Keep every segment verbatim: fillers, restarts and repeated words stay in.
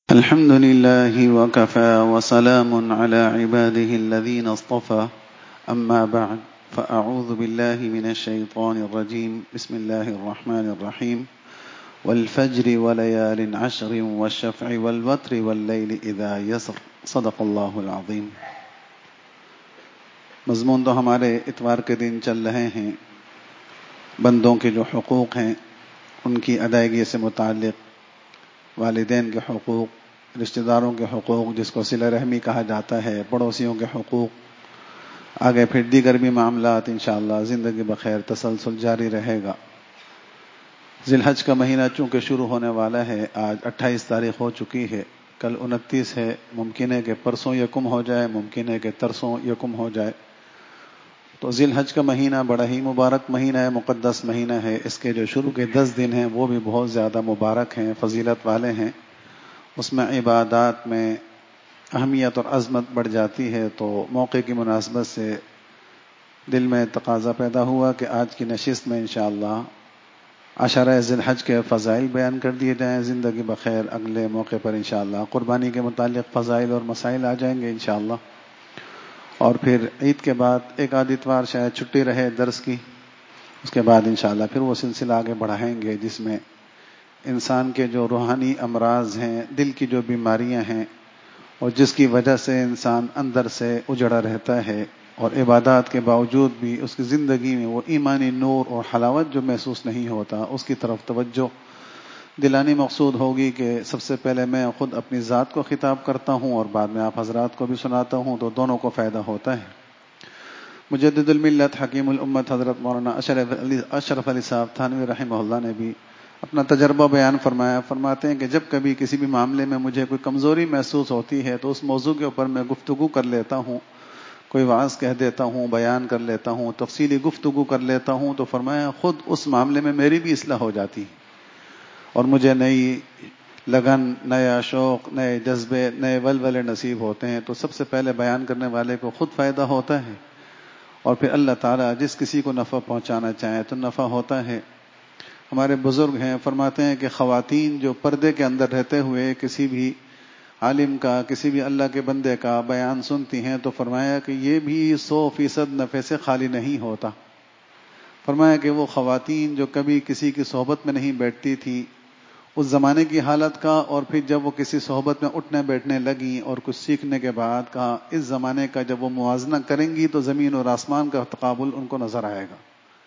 الحمد لله وكفى وسلام على عباده الذين اصطفى أما بعد فأعوذ بالله من الشيطان الرجيم بسم الله الرحمن الرحيم والفجر وليال عشر والشفع والوتر والليل إذا يسر صدق الله العظيم۔ مضمون تو ہمارے اتوار کے دن چل رہے ہیں، بندوں کے جو حقوق ہیں ان کی ادائیگی سے متعلق، والدین کے حقوق، رشتہ داروں کے حقوق جس کو صلہ رحمی کہا جاتا ہے، پڑوسیوں کے حقوق، آگے پھر دیگر بھی معاملات انشاءاللہ زندگی بخیر تسلسل جاری رہے گا۔ ذی الحج کا مہینہ چونکہ شروع ہونے والا ہے، آج اٹھائیس تاریخ ہو چکی ہے، کل انتیس ہے، ممکن ہے کہ پرسوں یکم ہو جائے، ممکن ہے کہ ترسوں یکم ہو جائے۔ تو ذی الحج کا مہینہ بڑا ہی مبارک مہینہ ہے، مقدس مہینہ ہے۔ اس کے جو شروع کے دس دن ہیں وہ بھی بہت زیادہ مبارک ہیں، فضیلت والے ہیں۔ اس میں عبادات میں اہمیت اور عظمت بڑھ جاتی ہے، تو موقع کی مناسبت سے دل میں تقاضا پیدا ہوا کہ آج کی نشست میں انشاءاللہ عشرہ ذی الحج کے فضائل بیان کر دیے جائیں۔ زندگی بخیر اگلے موقع پر انشاءاللہ قربانی کے متعلق فضائل اور مسائل آ جائیں گے انشاءاللہ۔ اور پھر عید کے بعد ایک آدھ اتوار شاید چھٹی رہے درس کی، اس کے بعد انشاءاللہ پھر وہ سلسلہ آگے بڑھائیں گے جس میں انسان کے جو روحانی امراض ہیں، دل کی جو بیماریاں ہیں، اور جس کی وجہ سے انسان اندر سے اجڑا رہتا ہے اور عبادات کے باوجود بھی اس کی زندگی میں وہ ایمانی نور اور حلاوت جو محسوس نہیں ہوتا، اس کی طرف توجہ دلانی مقصود ہوگی کہ سب سے پہلے میں خود اپنی ذات کو خطاب کرتا ہوں اور بعد میں آپ حضرات کو بھی سناتا ہوں، تو دونوں کو فائدہ ہوتا ہے۔ مجدد الملت حکیم الامت حضرت مولانا اشرف علی اشرف علی صاحب تھانوی رحمہ اللہ نے بھی اپنا تجربہ بیان فرمایا۔ فرماتے ہیں کہ جب کبھی کسی بھی معاملے میں مجھے کوئی کمزوری محسوس ہوتی ہے تو اس موضوع کے اوپر میں گفتگو کر لیتا ہوں، کوئی وعظ کہہ دیتا ہوں، بیان کر لیتا ہوں، تفصیلی گفتگو کر لیتا ہوں، تو فرمایا خود اس معاملے میں میری بھی اصلاح ہو جاتی ہے اور مجھے نئی لگن، نیا شوق، نئے جذبے، نئے ولولے نصیب ہوتے ہیں۔ تو سب سے پہلے بیان کرنے والے کو خود فائدہ ہوتا ہے، اور پھر اللہ تعالیٰ جس کسی کو نفع پہنچانا چاہے تو نفع ہوتا ہے۔ ہمارے بزرگ ہیں، فرماتے ہیں کہ خواتین جو پردے کے اندر رہتے ہوئے کسی بھی عالم کا، کسی بھی اللہ کے بندے کا بیان سنتی ہیں تو فرمایا کہ یہ بھی سو فیصد نفع سے خالی نہیں ہوتا۔ فرمایا کہ وہ خواتین جو کبھی کسی کی صحبت میں نہیں بیٹھتی تھی، اس زمانے کی حالت کا، اور پھر جب وہ کسی صحبت میں اٹھنے بیٹھنے لگیں اور کچھ سیکھنے کے بعد کہا اس زمانے کا جب وہ موازنہ کریں گی تو زمین اور آسمان کا تقابل ان کو نظر آئے گا۔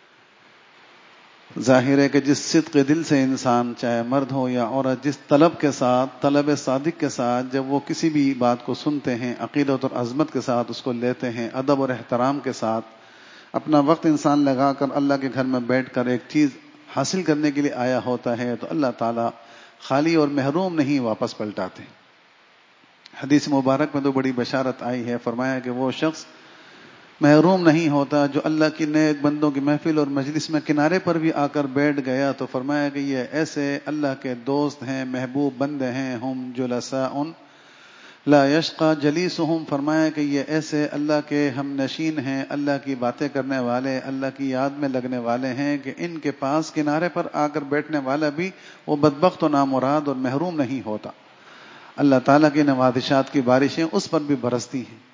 ظاہر ہے کہ جس صدق دل سے انسان، چاہے مرد ہو یا عورت، جس طلب کے ساتھ، طلب صادق کے ساتھ جب وہ کسی بھی بات کو سنتے ہیں، عقیدت اور عظمت کے ساتھ اس کو لیتے ہیں، ادب اور احترام کے ساتھ اپنا وقت انسان لگا کر اللہ کے گھر میں بیٹھ کر ایک چیز حاصل کرنے کے لیے آیا ہوتا ہے، تو اللہ تعالیٰ خالی اور محروم نہیں واپس پلٹاتے۔ حدیث مبارک میں تو بڑی بشارت آئی ہے، فرمایا کہ وہ شخص محروم نہیں ہوتا جو اللہ کی نیک بندوں کی محفل اور مجلس میں کنارے پر بھی آ کر بیٹھ گیا، تو فرمایا کہ یہ ایسے اللہ کے دوست ہیں، محبوب بندے ہیں، ہم جلساء لا یشقى جلیسہم، فرمایا کہ یہ ایسے اللہ کے ہم نشین ہیں، اللہ کی باتیں کرنے والے، اللہ کی یاد میں لگنے والے ہیں کہ ان کے پاس کنارے پر آ کر بیٹھنے والا بھی وہ بدبخت و نامراد اور محروم نہیں ہوتا۔ اللہ تعالیٰ کی نوازشات کی بارشیں اس پر بھی برستی ہیں۔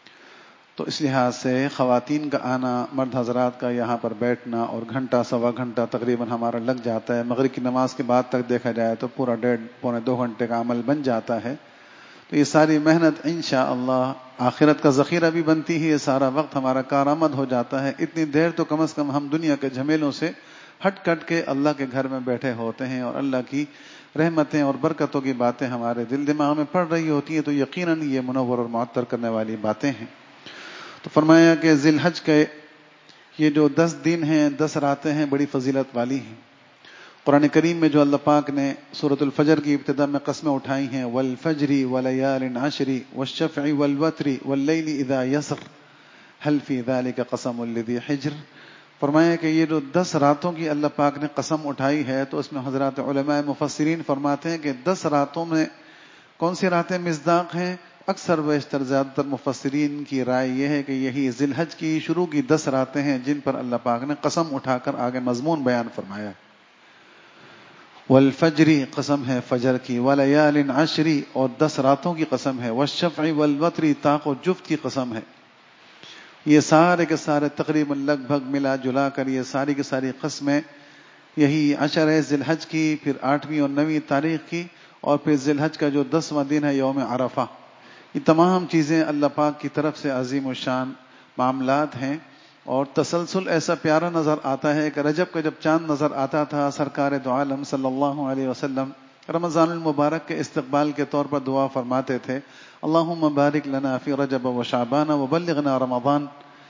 تو اس لحاظ سے خواتین کا آنا، مرد حضرات کا یہاں پر بیٹھنا، اور گھنٹہ سوا گھنٹہ تقریباً ہمارا لگ جاتا ہے، مغرب کی نماز کے بعد تک دیکھا جائے تو پورا ڈیڑھ پونے دو گھنٹے کا عمل بن جاتا ہے۔ تو یہ ساری محنت انشاءاللہ آخرت کا ذخیرہ بھی بنتی ہے، یہ سارا وقت ہمارا کارآمد ہو جاتا ہے۔ اتنی دیر تو کم از کم ہم دنیا کے جھمیلوں سے ہٹ کٹ کے اللہ کے گھر میں بیٹھے ہوتے ہیں اور اللہ کی رحمتیں اور برکتوں کی باتیں ہمارے دل دماغ میں پڑ رہی ہوتی ہیں، تو یقیناً یہ منور اور معطر کرنے والی باتیں ہیں۔ تو فرمایا کہ ذی الحج کے یہ جو دس دن ہیں، دس راتیں ہیں، بڑی فضیلت والی ہیں۔ قرآن کریم میں جو اللہ پاک نے سورۃ الفجر کی ابتدا میں قسمیں اٹھائی ہیں، والفجر ولیال عشر والشفع والوتر واللیل اذا یسر هل فی ذلک قسم لذی حجر، فرمایا کہ یہ جو دس راتوں کی اللہ پاک نے قسم اٹھائی ہے، تو اس میں حضرات علماء مفسرین فرماتے ہیں کہ دس راتوں میں کون سی راتیں مصداق ہیں؟ اکثر بیشتر زیادہ تر مفسرین کی رائے یہ ہے کہ یہی ذی الحج کی شروع کی دس راتیں ہیں جن پر اللہ پاک نے قسم اٹھا کر آگے مضمون بیان فرمایا ہے۔ والفجری قسم ہے فجر کی، ولیال عشری اور دس راتوں کی قسم ہے، والشفع والوتر طاق و جفت کی قسم ہے. یہ سارے کے سارے تقریباً لگ بھگ ملا جلا کر یہ ساری کی ساری قسمیں یہی عشر ذی الحج کی، پھر آٹھویں اور نویں تاریخ کی، اور پھر ذی الحج کا جو دسواں دن ہے یوم عرفہ. یہ تمام چیزیں اللہ پاک کی طرف سے عظیم الشان معاملات ہیں. اور تسلسل ایسا پیارا نظر آتا ہے کہ رجب کا جب چاند نظر آتا تھا سرکار دو عالم صلی اللہ علیہ وسلم رمضان المبارک کے استقبال کے طور پر دعا فرماتے تھے، اللہم بارک لنا فی رجب و شعبان وبلغنا رمضان.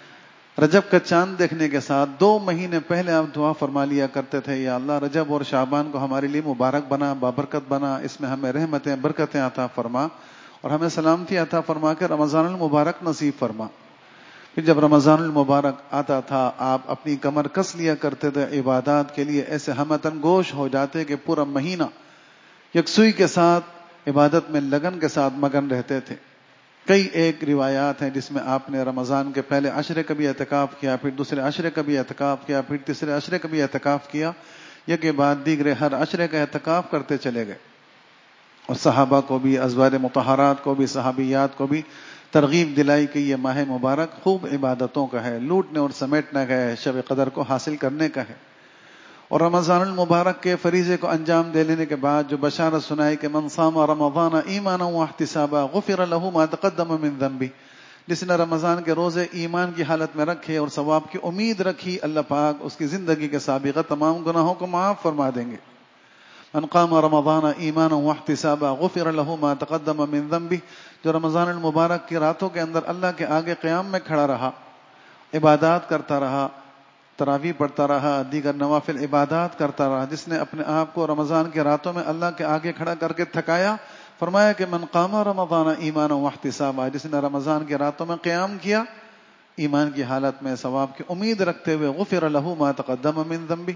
رجب کا چاند دیکھنے کے ساتھ دو مہینے پہلے آپ دعا فرما لیا کرتے تھے، یا اللہ رجب اور شعبان کو ہمارے لیے مبارک بنا، بابرکت بنا، اس میں ہمیں رحمتیں برکتیں عطا فرما اور ہمیں سلامتی عطا فرما کے رمضان المبارک نصیب فرما. پھر جب رمضان المبارک آتا تھا آپ اپنی کمر کس لیا کرتے تھے عبادات کے لیے، ایسے ہمتن گوش ہو جاتے کہ پورا مہینہ یکسوئی کے ساتھ عبادت میں لگن کے ساتھ مگن رہتے تھے. کئی ایک روایات ہیں جس میں آپ نے رمضان کے پہلے عشرے کا بھی اعتکاف کیا، پھر دوسرے عشرے کا بھی اعتکاف کیا، پھر تیسرے عشرے کا بھی اعتکاف کیا، یہ کے بعد دیگرے ہر عشرے کا اعتکاف کرتے چلے گئے. اور صحابہ کو بھی، ازواج مطہرات کو بھی، صحابیات کو بھی ترغیب دلائی کہ یہ ماہ مبارک خوب عبادتوں کا ہے، لوٹنے اور سمیٹنے کا ہے، شب قدر کو حاصل کرنے کا ہے. اور رمضان المبارک کے فریضے کو انجام دے لینے کے بعد جو بشارت سنائی کہ من صام رمضان ایمانا واحتسابا غفر له ما تقدم من ذنبه، جس نے رمضان کے روزے ایمان کی حالت میں رکھے اور ثواب کی امید رکھی، اللہ پاک اس کی زندگی کے سابقہ تمام گناہوں کو معاف فرما دیں گے. من قام رمضان ایمانا واحتسابا غفر له ما تقدم من ذنبه، جو رمضان المبارک کی راتوں کے اندر اللہ کے آگے قیام میں کھڑا رہا، عبادات کرتا رہا، تراویح پڑھتا رہا، دیگر نوافل عبادات کرتا رہا، جس نے اپنے آپ کو رمضان کے راتوں میں اللہ کے آگے کھڑا کر کے تھکایا، فرمایا کہ من قام رمضان ایمانا واحتسابا، جس نے رمضان کے راتوں میں قیام کیا ایمان کی حالت میں ثواب کی امید رکھتے ہوئے، غفر له ما تقدم من ذنبه،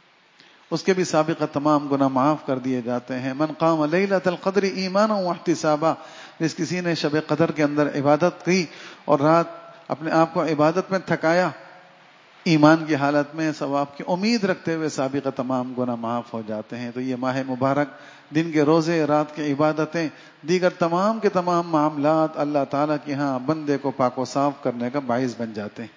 اس کے بھی سابقہ تمام گناہ معاف کر دیے جاتے ہیں. من قام لیلۃ القدر ایمانا واحتسابا، جس کسی نے شب قدر کے اندر عبادت کی اور رات اپنے آپ کو عبادت میں تھکایا ایمان کی حالت میں ثواب کی امید رکھتے ہوئے، سابقہ تمام گناہ معاف ہو جاتے ہیں. تو یہ ماہ مبارک دن کے روزے، رات کی عبادتیں، دیگر تمام کے تمام معاملات اللہ تعالیٰ کے ہاں بندے کو پاک و صاف کرنے کا باعث بن جاتے ہیں.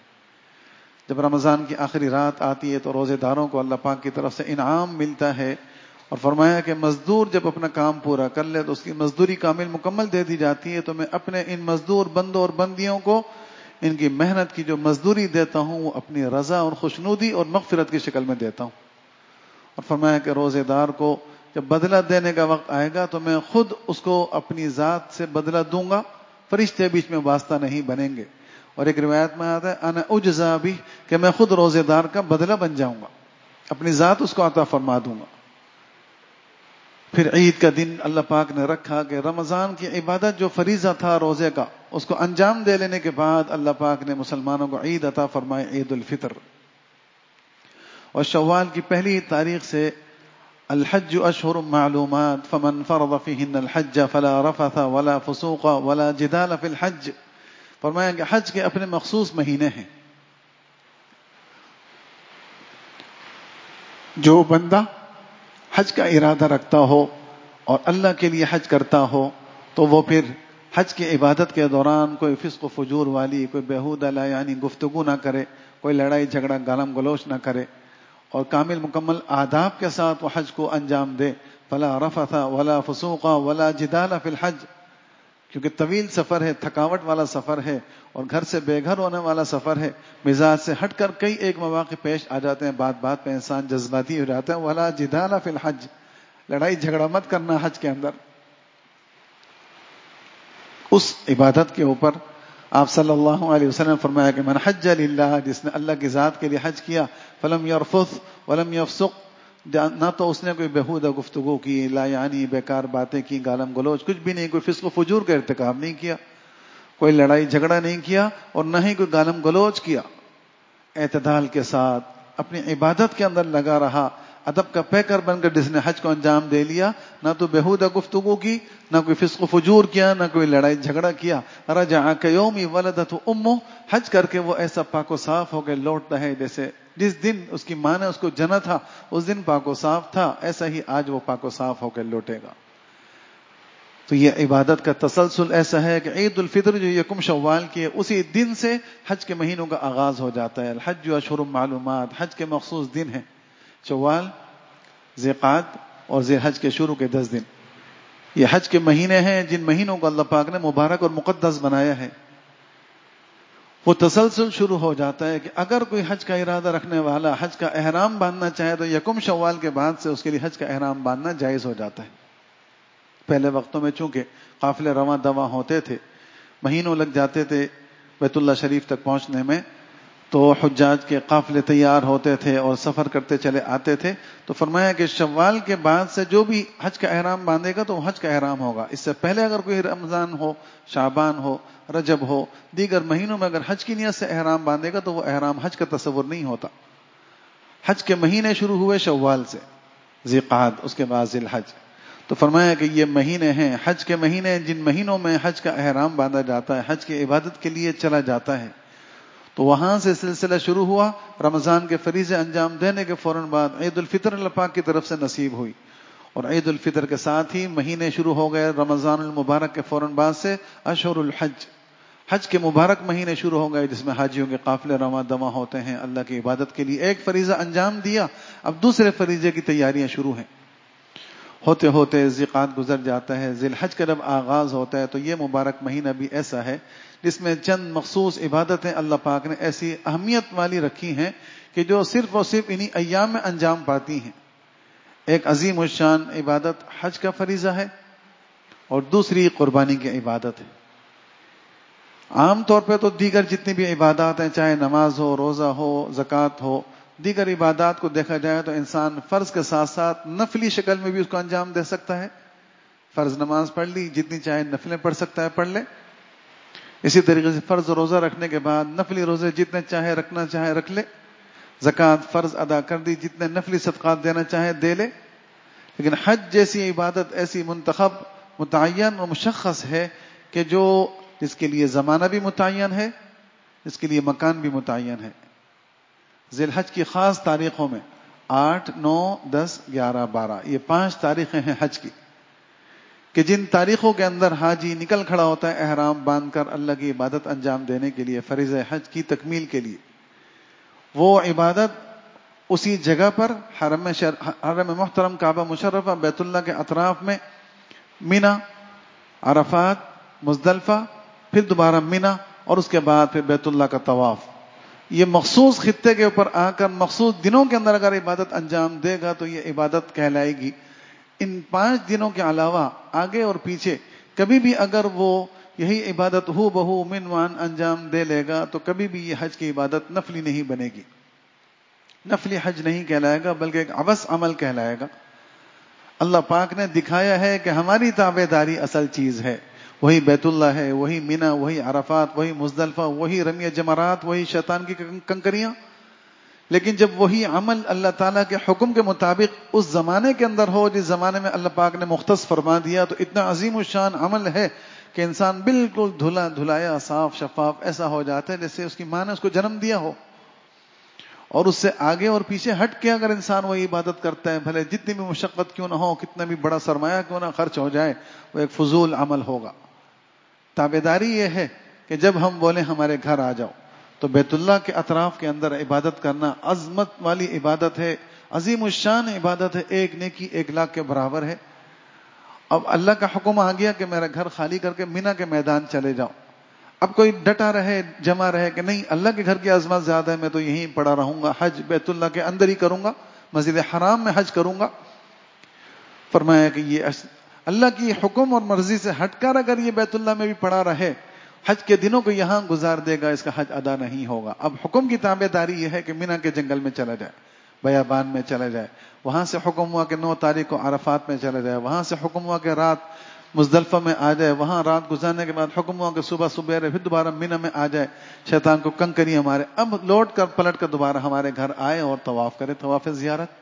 جب رمضان کی آخری رات آتی ہے تو روزے داروں کو اللہ پاک کی طرف سے انعام ملتا ہے، اور فرمایا کہ مزدور جب اپنا کام پورا کر لے تو اس کی مزدوری کامل مکمل دے دی جاتی ہے. تو میں اپنے ان مزدور بندوں اور بندیوں کو ان کی محنت کی جو مزدوری دیتا ہوں وہ اپنی رضا اور خوشنودی اور مغفرت کی شکل میں دیتا ہوں. اور فرمایا کہ روزے دار کو جب بدلہ دینے کا وقت آئے گا تو میں خود اس کو اپنی ذات سے بدلہ دوں گا، فرشتے بیچ میں واسطہ نہیں بنیں گے. اور ایک روایت میں آتا ہے انا اجزا بھی، کہ میں خود روزے دار کا بدلہ بن جاؤں گا، اپنی ذات اس کو عطا فرما دوں گا. پھر عید کا دن اللہ پاک نے رکھا کہ رمضان کی عبادت جو فریضہ تھا روزے کا، اس کو انجام دے لینے کے بعد اللہ پاک نے مسلمانوں کو عید عطا فرمائے، عید الفطر. اور شوال کی پہلی تاریخ سے الحج اشہر معلومات فمن فرض فیہن الحج فلا رفث ولا فسوق ولا جدال فی الحج، فرمایا کہ حج کے اپنے مخصوص مہینے ہیں. جو بندہ حج کا ارادہ رکھتا ہو اور اللہ کے لیے حج کرتا ہو تو وہ پھر حج کی عبادت کے دوران کوئی فسق و فجور والی، کوئی بیہودہ لا یعنی گفتگو نہ کرے، کوئی لڑائی جھگڑا گالم گلوچ نہ کرے، اور کامل مکمل آداب کے ساتھ وہ حج کو انجام دے. فلا رفث ولا فسوق ولا جدال فی الحج، کیونکہ طویل سفر ہے، تھکاوٹ والا سفر ہے، اور گھر سے بے گھر ہونے والا سفر ہے، مزاج سے ہٹ کر کئی ایک مواقع پیش آ جاتے ہیں، بات بات پہ انسان جذباتی ہو جاتا ہے. ولا جدال فی الحج، لڑائی جھگڑا مت کرنا حج کے اندر. اس عبادت کے اوپر آپ صلی اللہ علیہ وسلم نے فرمایا کہ من حج للہ، جس نے اللہ کی ذات کے لیے حج کیا، فلم یرفث ولم یفسق، نہ تو اس نے کوئی بےہودہ گفتگو کی، لا یعنی بیکار باتیں کی، گالم گلوچ کچھ بھی نہیں، کوئی فسق و فجور کا ارتکاب نہیں کیا، کوئی لڑائی جھگڑا نہیں کیا، اور نہ ہی کوئی گالم گلوچ کیا، اعتدال کے ساتھ اپنی عبادت کے اندر لگا رہا، ادب کا پیکر بن کر جس نے حج کو انجام دے لیا، نہ تو بےہودہ گفتگو کی، نہ کوئی فسق و فجور کیا، نہ کوئی لڑائی جھگڑا کیا. رجع کیوم ولدته امه، حج کر کے وہ ایسا پاک و صاف ہو کے لوٹتا ہے جیسے جس دن اس کی ماں نے اس کو جنا تھا اس دن پاک و صاف تھا، ایسا ہی آج وہ پاک و صاف ہو کر لوٹے گا۔ تو یہ عبادت کا تسلسل ایسا ہے کہ عید الفطر جو یکم شوال کی ہے اسی دن سے حج کے مہینوں کا آغاز ہو جاتا ہے۔ الحج اشہر معلومات، حج کے مخصوص دن ہیں، شوال، ذیقعد اور ذی الحج کے شروع کے دس دن، یہ حج کے مہینے ہیں جن مہینوں کو اللہ پاک نے مبارک اور مقدس بنایا ہے۔ وہ تسلسل شروع ہو جاتا ہے کہ اگر کوئی حج کا ارادہ رکھنے والا حج کا احرام باندھنا چاہے تو یکم شوال کے بعد سے اس کے لیے حج کا احرام باندھنا جائز ہو جاتا ہے۔ پہلے وقتوں میں چونکہ قافلے رواں دواں ہوتے تھے، مہینوں لگ جاتے تھے بیت اللہ شریف تک پہنچنے میں، تو حجاج کے قافلے تیار ہوتے تھے اور سفر کرتے چلے آتے تھے، تو فرمایا کہ شوال کے بعد سے جو بھی حج کا احرام باندھے گا تو وہ حج کا احرام ہوگا۔ اس سے پہلے اگر کوئی رمضان ہو، شعبان ہو، رجب ہو، دیگر مہینوں میں اگر حج کی نیت سے احرام باندھے گا تو وہ احرام حج کا تصور نہیں ہوتا۔ حج کے مہینے شروع ہوئے شوال سے، ذیقعد، اس کے بعد ذی الحج۔ تو فرمایا کہ یہ مہینے ہیں حج کے مہینے، جن مہینوں میں حج کا احرام باندھا جاتا ہے، حج کی عبادت کے لیے چلا جاتا ہے۔ تو وہاں سے سلسلہ شروع ہوا، رمضان کے فریضے انجام دینے کے فوراً بعد عید الفطر اللہ پاک کی طرف سے نصیب ہوئی، اور عید الفطر کے ساتھ ہی مہینے شروع ہو گئے۔ رمضان المبارک کے فوراً بعد سے اشہر الحج، حج کے مبارک مہینے شروع ہو گئے، جس میں حاجیوں کے قافلے رواں دواں ہوتے ہیں اللہ کی عبادت کے لیے۔ ایک فریضہ انجام دیا، اب دوسرے فریضے کی تیاریاں شروع ہیں۔ ہوتے ہوتے ذیقعد گزر جاتا ہے، ذی الحج کا جب آغاز ہوتا ہے تو یہ مبارک مہینہ بھی ایسا ہے جس میں چند مخصوص عبادتیں اللہ پاک نے ایسی اہمیت والی رکھی ہیں کہ جو صرف اور صرف انہی ایام میں انجام پاتی ہیں۔ ایک عظیم الشان عبادت حج کا فریضہ ہے، اور دوسری قربانی کی عبادت ہے۔ عام طور پہ تو دیگر جتنی بھی عبادات ہیں، چاہے نماز ہو، روزہ ہو، زکوٰۃ ہو، دیگر عبادات کو دیکھا جائے تو انسان فرض کے ساتھ ساتھ نفلی شکل میں بھی اس کو انجام دے سکتا ہے۔ فرض نماز پڑھ لی، جتنی چاہے نفلیں پڑھ سکتا ہے پڑھ لے۔ اسی طریقے سے فرض روزہ رکھنے کے بعد نفلی روزے جتنے چاہے رکھنا چاہے رکھ لے۔ زکوٰۃ فرض ادا کر دی، جتنے نفلی صدقات دینا چاہے دے لے۔ لیکن حج جیسی عبادت ایسی منتخب، متعین اور مشخص ہے کہ جو جس کے لیے زمانہ بھی متعین ہے، جس کے لیے مکان بھی متعین ہے۔ ذی الحج کی خاص تاریخوں میں آٹھ، نو، دس، گیارہ، بارہ، یہ پانچ تاریخیں ہیں حج کی، کہ جن تاریخوں کے اندر حاجی نکل کھڑا ہوتا ہے احرام باندھ کر اللہ کی عبادت انجام دینے کے لیے، فریضہ حج کی تکمیل کے لیے۔ وہ عبادت اسی جگہ پر حرم شر... حرم محترم کعبہ مشرفہ بیت اللہ کے اطراف میں، مینا، عرفات، مزدلفہ، پھر دوبارہ مینا، اور اس کے بعد پھر بیت اللہ کا طواف، یہ مخصوص خطے کے اوپر آ کر مخصوص دنوں کے اندر اگر عبادت انجام دے گا تو یہ عبادت کہلائے گی۔ ان پانچ دنوں کے علاوہ آگے اور پیچھے کبھی بھی اگر وہ یہی عبادت ہو بہو منوان انجام دے لے گا تو کبھی بھی یہ حج کی عبادت نفلی نہیں بنے گی، نفلی حج نہیں کہلائے گا، بلکہ ایک عبث عمل کہلائے گا۔ اللہ پاک نے دکھایا ہے کہ ہماری تابع داری اصل چیز ہے، وہی بیت اللہ ہے، وہی مینا، وہی عرفات، وہی مزدلفہ، وہی رمی جمرات، وہی شیطان کی کنکریاں۔ لیکن جب وہی عمل اللہ تعالیٰ کے حکم کے مطابق اس زمانے کے اندر ہو جس زمانے میں اللہ پاک نے مختص فرما دیا، تو اتنا عظیم الشان عمل ہے کہ انسان بالکل دھلا دھلایا، صاف شفاف ایسا ہو جاتا ہے جیسے اس کی ماں نے اس کو جنم دیا ہو۔ اور اس سے آگے اور پیچھے ہٹ کے اگر انسان وہی عبادت کرتا ہے، بھلے جتنی بھی مشقت کیوں نہ ہو، کتنا بھی بڑا سرمایہ کیوں نہ خرچ ہو جائے، وہ ایک فضول عمل ہوگا۔ تابعداری یہ ہے کہ جب ہم بولیں ہمارے گھر آ جاؤ تو بیت اللہ کے اطراف کے اندر عبادت کرنا عظمت والی عبادت ہے، عظیم الشان عبادت ہے، ایک نیکی ایک لاکھ کے برابر ہے۔ اب اللہ کا حکم آ گیا کہ میرا گھر خالی کر کے مینا کے میدان چلے جاؤ۔ اب کوئی ڈٹا رہے، جمع رہے کہ نہیں اللہ کے گھر کی عظمت زیادہ ہے، میں تو یہیں پڑا رہوں گا، حج بیت اللہ کے اندر ہی کروں گا، مسجد حرام میں حج کروں گا۔ فرمایا کہ یہ اللہ کی حکم اور مرضی سے ہٹ کر اگر یہ بیت اللہ میں بھی پڑا رہے، حج کے دنوں کو یہاں گزار دے گا، اس کا حج ادا نہیں ہوگا۔ اب حکم کی تابع داری یہ ہے کہ مینا کے جنگل میں چلا جائے، بیابان میں چلا جائے، وہاں سے حکم ہوا کہ نو تاریخ کو عرفات میں چلا جائے، وہاں سے حکم ہوا کہ رات مزدلفہ میں آ جائے، وہاں رات گزارنے کے بعد حکم ہوا کہ صبح صبح پھر دوبارہ مینا میں آ جائے، شیطان کو کنکری ہمارے، اب لوٹ کر پلٹ کر دوبارہ ہمارے گھر آئے اور طواف کرے، طواف زیارت۔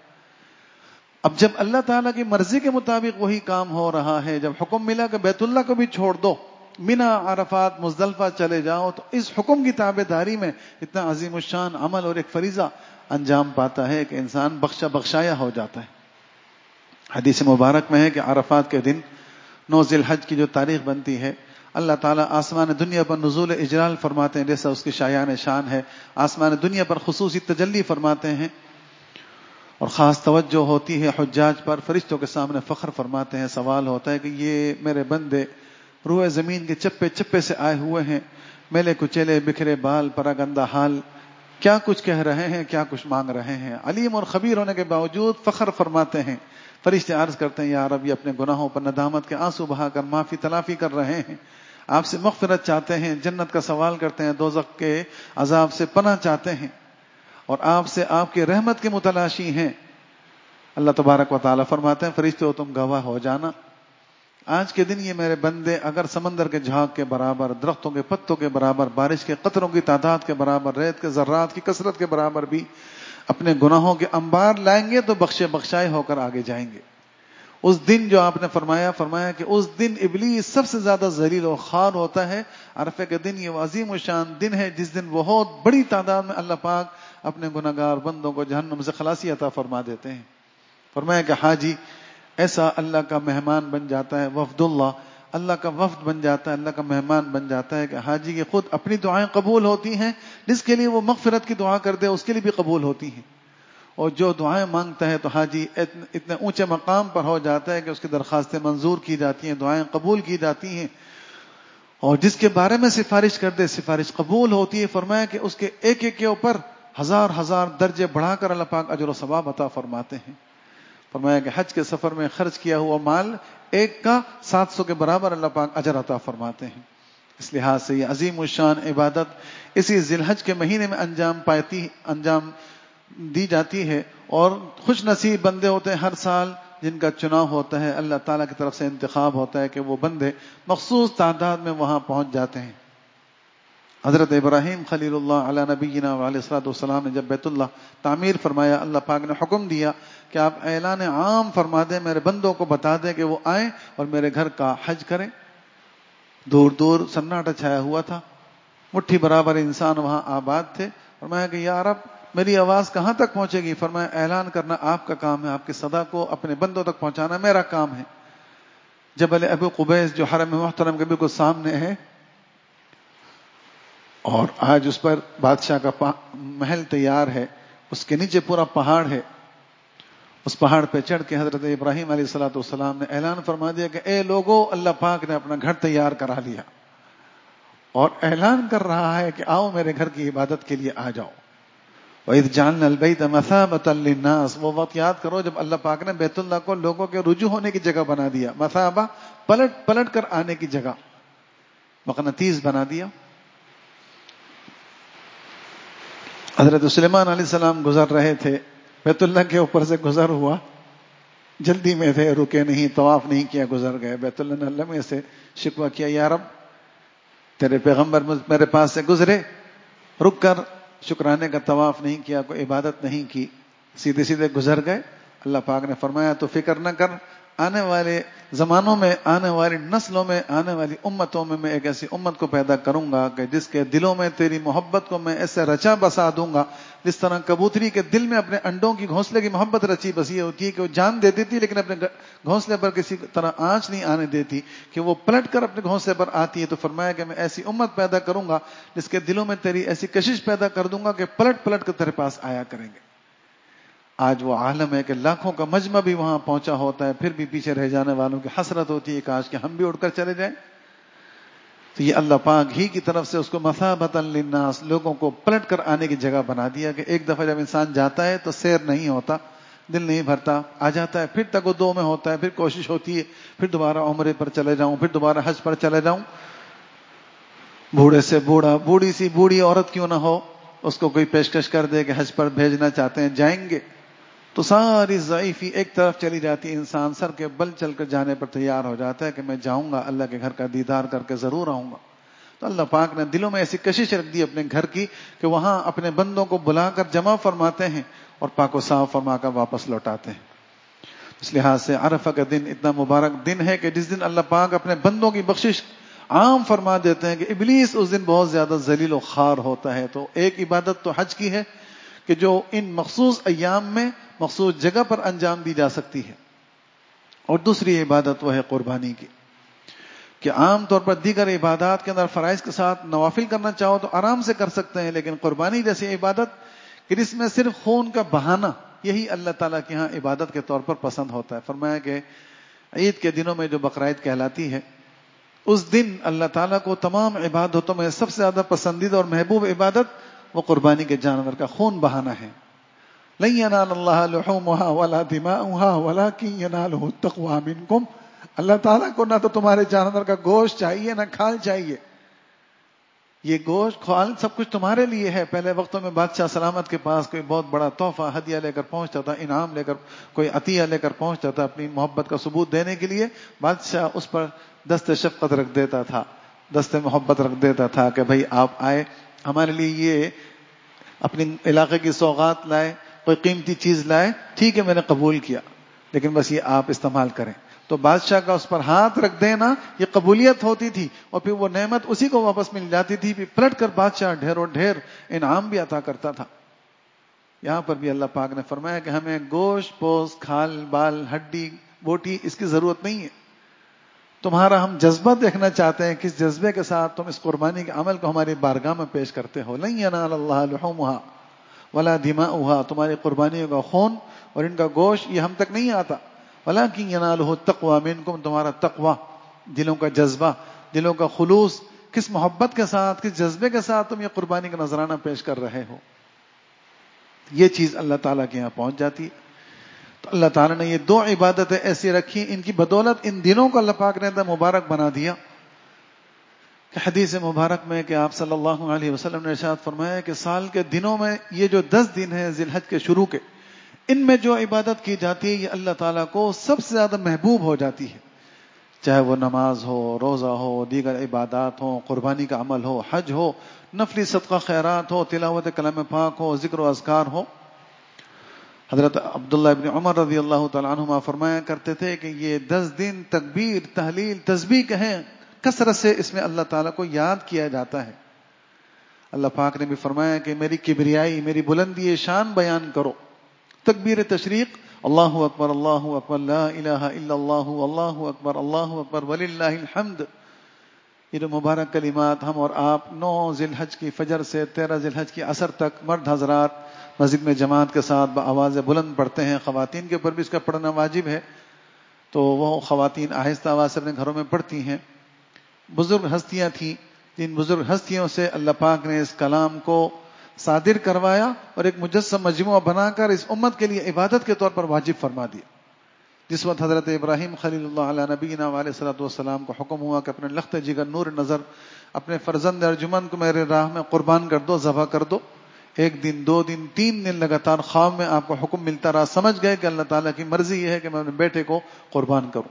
اب جب اللہ تعالیٰ کی مرضی کے مطابق وہی کام ہو رہا ہے، جب حکم ملا کہ بیت اللہ کو بھی چھوڑ دو، مینا، عرفات، مزدلفہ چلے جاؤ، تو اس حکم کی تابع داری میں اتنا عظیم الشان عمل اور ایک فریضہ انجام پاتا ہے کہ انسان بخشا بخشایا ہو جاتا ہے۔ حدیث مبارک میں ہے کہ عرفات کے دن نو ذی الحج کی جو تاریخ بنتی ہے، اللہ تعالیٰ آسمان دنیا پر نزول اجلال فرماتے ہیں، جیسا اس کی شایان شان ہے۔ آسمان دنیا پر خصوصی تجلی فرماتے ہیں اور خاص توجہ ہوتی ہے حجاج پر، فرشتوں کے سامنے فخر فرماتے ہیں۔ سوال ہوتا ہے کہ یہ میرے بندے روئے زمین کے چپے چپے سے آئے ہوئے ہیں، میلے کچیلے بکھرے بال پراگندہ حال، کیا کچھ کہہ رہے ہیں، کیا کچھ مانگ رہے ہیں؟ علیم اور خبیر ہونے کے باوجود فخر فرماتے ہیں۔ فرشتے عرض کرتے ہیں یا رب، یہ اپنے گناہوں پر ندامت کے آنسو بہا کر معافی تلافی کر رہے ہیں، آپ سے مغفرت چاہتے ہیں، جنت کا سوال کرتے ہیں، دوزخ کے عذاب سے پناہ چاہتے ہیں اور آپ سے آپ کی رحمت کے متلاشی ہیں۔ اللہ تبارک و تعالیٰ فرماتے ہیں فرشتوں تم گواہ ہو جانا، آج کے دن یہ میرے بندے اگر سمندر کے جھاگ کے برابر، درختوں کے پتوں کے برابر، بارش کے قطروں کی تعداد کے برابر، ریت کے ذرات کی کثرت کے برابر بھی اپنے گناہوں کے انبار لائیں گے تو بخشے بخشائے ہو کر آگے جائیں گے۔ اس دن جو آپ نے فرمایا فرمایا کہ اس دن ابلیس سب سے زیادہ ذلیل و خوار ہوتا ہے۔ عرفے کے دن یہ عظیم الشان دن ہے جس دن بہت بڑی تعداد میں اللہ پاک اپنے گناہگار بندوں کو جہنم سے خلاصی عطا فرما دیتے ہیں۔ فرمایا کہ حاجی ایسا اللہ کا مہمان بن جاتا ہے، وفد اللہ، اللہ کا وفد بن جاتا ہے، اللہ کا مہمان بن جاتا ہے کہ حاجی کی خود اپنی دعائیں قبول ہوتی ہیں، جس کے لیے وہ مغفرت کی دعا کر دے اس کے لیے بھی قبول ہوتی ہیں، اور جو دعائیں مانگتا ہے تو حاجی اتنے اونچے مقام پر ہو جاتا ہے کہ اس کی درخواستیں منظور کی جاتی ہیں، دعائیں قبول کی جاتی ہیں، اور جس کے بارے میں سفارش کر دے سفارش قبول ہوتی ہے۔ فرمایا کہ اس کے ایک ایک کے اوپر ہزار ہزار درجے بڑھا کر اللہ پاک اجر و ثواب عطا فرماتے ہیں۔ فرمایا کہ حج کے سفر میں خرچ کیا ہوا مال ایک کا سات سو کے برابر اللہ پاک اجر عطا فرماتے ہیں۔ اس لحاظ سے یہ عظیم الشان عبادت اسی ذی الحج کے مہینے میں انجام پاتی انجام دی جاتی ہے، اور خوش نصیب بندے ہوتے ہیں ہر سال جن کا چناؤ ہوتا ہے، اللہ تعالیٰ کی طرف سے انتخاب ہوتا ہے کہ وہ بندے مخصوص تعداد میں وہاں پہنچ جاتے ہیں۔ حضرت ابراہیم خلیل اللہ علی نبینا علیہ الصلوۃ والسلام نے جب بیت اللہ تعمیر فرمایا، اللہ پاک نے حکم دیا کہ آپ اعلان عام فرما دیں، میرے بندوں کو بتا دیں کہ وہ آئیں اور میرے گھر کا حج کریں۔ دور دور سناٹا چھایا ہوا تھا، مٹھی برابر انسان وہاں آباد تھے۔ فرمایا کہ یا رب میری آواز کہاں تک پہنچے گی؟ فرمایا اعلان کرنا آپ کا کام ہے، آپ کی صدا کو اپنے بندوں تک پہنچانا میرا کام ہے۔ جبل ابو قبیس جو حرم محترم کے بالکل سامنے ہے، اور آج اس پر بادشاہ کا محل تیار ہے، اس کے نیچے پورا پہاڑ ہے، اس پہاڑ پہ چڑھ کے حضرت ابراہیم علیہ الصلوۃ والسلام نے اعلان فرما دیا کہ اے لوگو، اللہ پاک نے اپنا گھر تیار کرا لیا اور اعلان کر رہا ہے کہ آؤ میرے گھر کی عبادت کے لیے آ جاؤ۔ وَإِذْ جَعَلْنَا الْبَيْتَ مَثَابَةً لِلنَّاسِ، وہ وقت یاد کرو جب اللہ پاک نے بیت اللہ کو لوگوں کے رجوع ہونے کی جگہ بنا دیا، مثابہ پلٹ پلٹ کر آنے کی جگہ، مقناطیس بنا دیا۔ حضرت سلیمان علیہ السلام گزر رہے تھے، بیت اللہ کے اوپر سے گزر ہوا، جلدی میں تھے، رکے نہیں، طواف نہیں کیا، گزر گئے۔ بیت اللہ نے اللہ میں سے شکوہ کیا، یا رب تیرے پیغمبر میرے پاس سے گزرے، رک کر شکرانے کا طواف نہیں کیا، کوئی عبادت نہیں کی، سیدھے سیدھے گزر گئے۔ اللہ پاک نے فرمایا تو فکر نہ کر، آنے والے زمانوں میں، آنے والی نسلوں میں، آنے والی امتوں میں میں ایک ایسی امت کو پیدا کروں گا کہ جس کے دلوں میں تیری محبت کو میں ایسے رچا بسا دوں گا، جس طرح کبوتری کے دل میں اپنے انڈوں کی گھونسلے کی محبت رچی بسی ہوتی ہے کہ وہ جان دے دیتی لیکن اپنے گھونسلے پر کسی طرح آنچ نہیں آنے دیتی، کہ وہ پلٹ کر اپنے گھونسلے پر آتی ہے۔ تو فرمایا کہ میں ایسی امت پیدا کروں گا جس کے دلوں میں تیری ایسی کشش پیدا کر دوں گا کہ پلٹ پلٹ کر تیرے پاس آیا کریں گے۔ آج وہ عالم ہے کہ لاکھوں کا مجمع بھی وہاں پہنچا ہوتا ہے، پھر بھی پیچھے رہ جانے والوں کی حسرت ہوتی ہے کاش کہ ہم بھی اٹھ کر چلے جائیں۔ تو یہ اللہ پاک ہی کی طرف سے اس کو مثابۃ للناس، لوگوں کو پلٹ کر آنے کی جگہ بنا دیا کہ ایک دفعہ جب انسان جاتا ہے تو سیر نہیں ہوتا، دل نہیں بھرتا، آ جاتا ہے، پھر تک وہ دو میں ہوتا ہے، پھر کوشش ہوتی ہے پھر دوبارہ عمرے پر چلے جاؤں، پھر دوبارہ حج پر چلے جاؤں۔ بوڑھے سے بوڑھا، بوڑھی سی بوڑھی عورت کیوں نہ ہو، اس کو کوئی پیشکش کر دے کہ حج پر بھیجنا چاہتے ہیں، جائیں گے، تو ساری ضعیفی ایک طرف چلی جاتی، انسان سر کے بل چل کر جانے پر تیار ہو جاتا ہے کہ میں جاؤں گا، اللہ کے گھر کا دیدار کر کے ضرور آؤں گا۔ تو اللہ پاک نے دلوں میں ایسی کشش رکھ دی اپنے گھر کی کہ وہاں اپنے بندوں کو بلا کر جمع فرماتے ہیں اور پاک و صاف فرما کر واپس لوٹاتے ہیں۔ اس لحاظ سے عرفہ کا دن اتنا مبارک دن ہے کہ جس دن اللہ پاک اپنے بندوں کی بخشش عام فرما دیتے ہیں کہ ابلیس اس دن بہت زیادہ ذلیل و خوار ہوتا ہے۔ تو ایک عبادت تو حج کی ہے کہ جو ان مخصوص ایام میں مخصوص جگہ پر انجام دی جا سکتی ہے. اور دوسری عبادت وہ ہے قربانی کی، کہ عام طور پر دیگر عبادات کے اندر فرائض کے ساتھ نوافل کرنا چاہو تو آرام سے کر سکتے ہیں، لیکن قربانی جیسی عبادت کہ جس میں صرف خون کا بہانا، یہی اللہ تعالیٰ کے ہاں عبادت کے طور پر پسند ہوتا ہے. فرمایا کہ عید کے دنوں میں جو بقرعید کہلاتی ہے، اس دن اللہ تعالیٰ کو تمام عبادتوں میں سب سے زیادہ پسندیدہ اور محبوب عبادت وہ قربانی کے جانور کا خون بہانا ہے. لن ینال اللہ لحومها ولا دماؤها ولکن ینالہ التقوی منکم. اللہ تعالیٰ کو نہ تو تمہارے جانور کا گوشت چاہیے نہ کھال چاہیے، یہ گوشت کھال سب کچھ تمہارے لیے ہے. پہلے وقتوں میں بادشاہ سلامت کے پاس کوئی بہت بڑا تحفہ ہدیہ لے کر پہنچتا تھا، انعام لے کر، کوئی عطیہ لے کر پہنچتا تھا، اپنی محبت کا ثبوت دینے کے لیے بادشاہ اس پر دست شفقت رکھ دیتا تھا، دست محبت رکھ دیتا تھا کہ بھائی آپ آئے ہمارے لیے یہ اپنی علاقے کی سوغات لائے، کوئی قیمتی چیز لائے، ٹھیک ہے میں نے قبول کیا، لیکن بس یہ آپ استعمال کریں. تو بادشاہ کا اس پر ہاتھ رکھ دینا یہ قبولیت ہوتی تھی، اور پھر وہ نعمت اسی کو واپس مل جاتی تھی. پھر پلٹ کر بادشاہ ڈھیر و ڈھیر انعام بھی عطا کرتا تھا. یہاں پر بھی اللہ پاک نے فرمایا کہ ہمیں گوشت پوست کھال بال ہڈی بوٹی اس کی ضرورت نہیں ہے. تمہارا ہم جذبہ دیکھنا چاہتے ہیں، کس جذبے کے ساتھ تم اس قربانی کے عمل کو ہماری بارگاہ میں پیش کرتے ہو. لن ینال اللہ لحومها ولا دماؤها. تمہاری قربانیوں کا خون اور ان کا گوشت یہ ہم تک نہیں آتا. ولکن ینالہ التقوی منکم. تمہارا تقوی، دلوں کا جذبہ، دلوں کا خلوص، کس محبت کے ساتھ، کس جذبے کے ساتھ تم یہ قربانی کا نذرانہ پیش کر رہے ہو، یہ چیز اللہ تعالیٰ کے یہاں پہنچ جاتی ہے. تو اللہ تعالیٰ نے یہ دو عبادتیں ایسی رکھی، ان کی بدولت ان دنوں کو اللہ پاک نے مبارک بنا دیا. کہ حدیث مبارک میں کہ آپ صلی اللہ علیہ وسلم نے ارشاد فرمایا کہ سال کے دنوں میں یہ جو دس دن ہیں ذی الحج کے شروع کے، ان میں جو عبادت کی جاتی ہے یہ اللہ تعالیٰ کو سب سے زیادہ محبوب ہو جاتی ہے. چاہے وہ نماز ہو، روزہ ہو، دیگر عبادات ہو، قربانی کا عمل ہو، حج ہو، نفلی صدقہ خیرات ہو، تلاوت کلام پاک ہو، ذکر و اذکار ہو. حضرت عبداللہ ابن عمر رضی اللہ تعالیٰ عنہما فرمایا کرتے تھے کہ یہ دس دن تکبیر، تحلیل، تسبیح کہیں کثرت سے اس میں اللہ تعالیٰ کو یاد کیا جاتا ہے. اللہ پاک نے بھی فرمایا کہ میری کبریائی، میری بلندی شان بیان کرو. تکبیر تشریق، اللہ اکبر اللہ اکبر لا الہ الا اللہ اللہ اکبر اللہ اکبر وللہ الحمد. یہ جو مبارک کلمات ہم اور آپ نو ذی الحج کی فجر سے تیرہ ذی الحج کی عصر تک مرد حضرات مسجد میں جماعت کے ساتھ بآواز بلند پڑھتے ہیں. خواتین کے اوپر بھی اس کا پڑھنا واجب ہے، تو وہ خواتین آہستہ آواز سے اپنے گھروں میں پڑھتی ہیں. بزرگ ہستیاں تھیں، جن بزرگ ہستیوں سے اللہ پاک نے اس کلام کو صادر کروایا اور ایک مجسم مجموعہ بنا کر اس امت کے لیے عبادت کے طور پر واجب فرما دیا. جس وقت حضرت ابراہیم خلیل اللہ علیہ نبینا علیہ الصلوۃ والسلام کو حکم ہوا کہ اپنے لخت جگر نور نظر اپنے فرزند ارجمن کو میرے راہ میں قربان کر دو، ذبح کر دو، ایک دن، دو دن، تین دن لگاتار خواب میں آپ کو حکم ملتا رہا. سمجھ گئے کہ اللہ تعالیٰ کی مرضی یہ ہے کہ میں اپنے بیٹے کو قربان کروں.